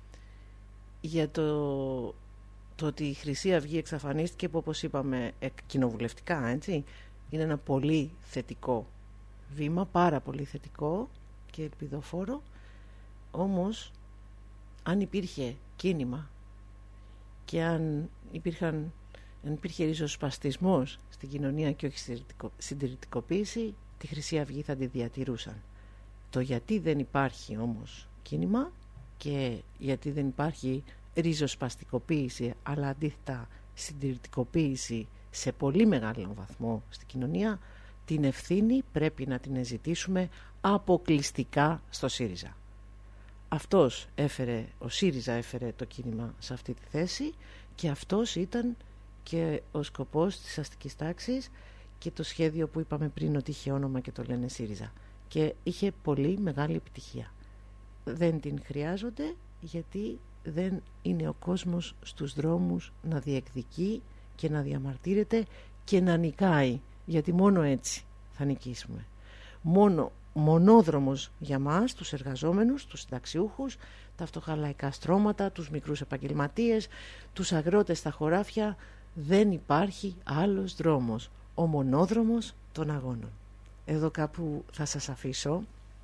S2: Για το, το ότι η Χρυσή Αυγή εξαφανίστηκε, που όπως είπαμε κοινοβουλευτικά, έτσι, είναι ένα πολύ θετικό βήμα, πάρα πολύ θετικό και ελπιδοφόρο. Όμως αν υπήρχε κίνημα και αν, υπήρχαν, αν υπήρχε ριζοσπαστισμός στην κοινωνία και όχι συντηρητικοποίηση, τη Χρυσή Αυγή θα τη διατηρούσαν. Το γιατί δεν υπάρχει όμως κίνημα και γιατί δεν υπάρχει ριζοσπαστικοποίηση, αλλά αντίθετα συντηρητικοποίηση σε πολύ μεγάλο βαθμό στην κοινωνία, την ευθύνη πρέπει να την ζητήσουμε αποκλειστικά στο ΣΥΡΙΖΑ. Αυτός έφερε, ο ΣΥΡΙΖΑ έφερε το κίνημα σε αυτή τη θέση και αυτός ήταν και ο σκοπός της αστικής τάξης και το σχέδιο που είπαμε πριν ότι είχε όνομα και το λένε ΣΥΡΙΖΑ. Και είχε πολύ μεγάλη επιτυχία. Δεν την χρειάζονται γιατί δεν είναι ο κόσμος στους δρόμους να διεκδικεί και να διαμαρτύρεται και να νικάει, γιατί μόνο έτσι θα νικήσουμε. Μόνο μονόδρομος για μας, τους εργαζόμενους, τους συνταξιούχους, τα φτωχά λαϊκά στρώματα, τους μικρούς επαγγελματίες, τους αγρότες στα χωράφια. Δεν υπάρχει άλλος δρόμος, ο μονόδρομος των αγώνων. Εδώ κάπου θα σας αφήσω.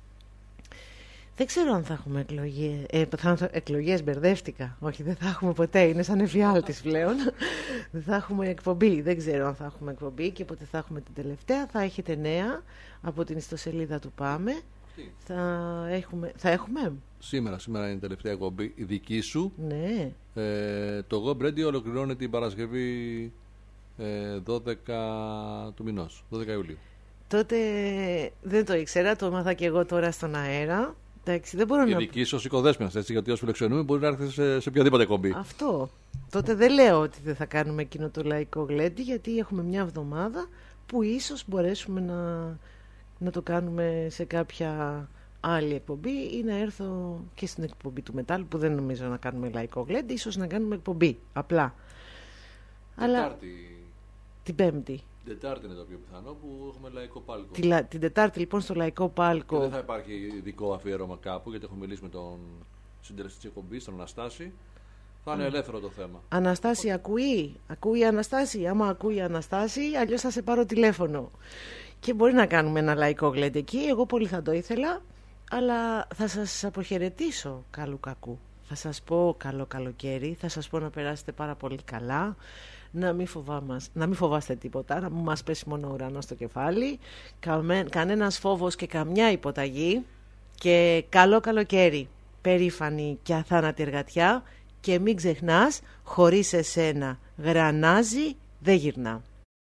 S2: Δεν ξέρω αν θα έχουμε εκλογές. Ε, θα, εκλογές μπερδεύτηκα. Όχι, δεν θα έχουμε ποτέ. Είναι σαν εφιάλτης πλέον. Δεν θα έχουμε εκπομπή. Δεν ξέρω αν θα έχουμε εκπομπή και πότε θα έχουμε την τελευταία. Θα έχετε νέα από την ιστοσελίδα του Πάμε. Θα έχουμε, θα έχουμε.
S3: Σήμερα, σήμερα είναι η τελευταία εκπομπή. Η δική σου.
S2: Ναι.
S3: Ε, το Go Radio ολοκληρώνει την Παρασκευή ε, δώδεκα του μηνός, δώδεκα Ιουλίου.
S2: Τότε δεν το ήξερα. Το έμαθα και εγώ τώρα στον αέρα. Εντάξει, δεν μπορώ
S3: η
S2: να...
S3: δική σου ως οικοδέσποινας, έτσι, γιατί ως φιλοξενούμε μπορεί να έρθει σε, σε οποιαδήποτε κομπή.
S2: Αυτό. Τότε δεν λέω ότι δεν θα κάνουμε εκείνο το λαϊκό γλέντι, γιατί έχουμε μια εβδομάδα που ίσως μπορέσουμε να, να το κάνουμε σε κάποια άλλη εκπομπή ή να έρθω και στην εκπομπή του Μετάλλου, που δεν νομίζω να κάνουμε λαϊκό γλέντι, ίσως να κάνουμε εκπομπή, απλά.
S3: Τετάρτη.
S2: Αλλά την Πέμπτη.
S3: Τετάρτη είναι το πιο πιθανό που έχουμε λαϊκό πάλκο.
S2: Τη, την Τετάρτη λοιπόν στο λαϊκό πάλκο.
S3: Και δεν θα υπάρχει ειδικό αφιέρωμα κάπου, γιατί έχω μιλήσει με τον συντελεστή της εκπομπής, τον Αναστάση. Θα είναι mm. ελεύθερο το θέμα.
S2: Αναστάση, ακούει. Ακούει Αναστάση. Άμα ακούει Αναστάση, αλλιώς θα σε πάρω τηλέφωνο. Και μπορεί να κάνουμε ένα λαϊκό γλέντι εκεί. Εγώ πολύ θα το ήθελα, αλλά θα σας αποχαιρετήσω καλού κακού. Θα σας πω καλό καλοκαίρι. Θα σας πω να περάσετε πάρα πολύ καλά. Να μην, να μην φοβάστε τίποτα, να μην μας πέσει μόνο ο ουρανός στο κεφάλι, Καμε, κανένας φόβος και καμιά υποταγή, και καλό καλοκαίρι, περήφανη και αθάνατη εργατιά, και μην ξεχνάς, χωρίς εσένα γρανάζι δεν γυρνά.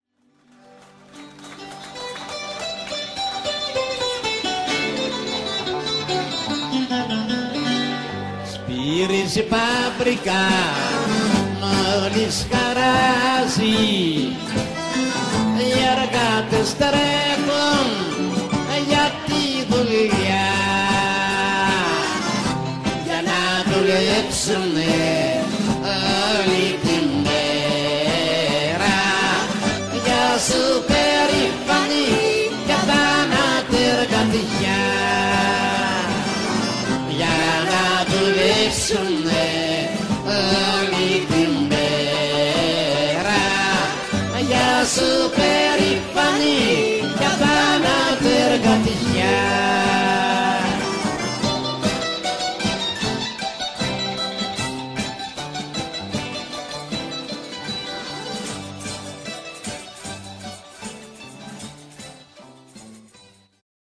S1: Σπύριζε παπρικά μόλις χαράζει, οι εργάτες τρέχουν για τη δουλειά. δουλέψουνε όλη την μέρα. Για σου περήφανη κατάνα εργατιά, για να δουλέψουνε όλη την μέρα. Για σου περήφανη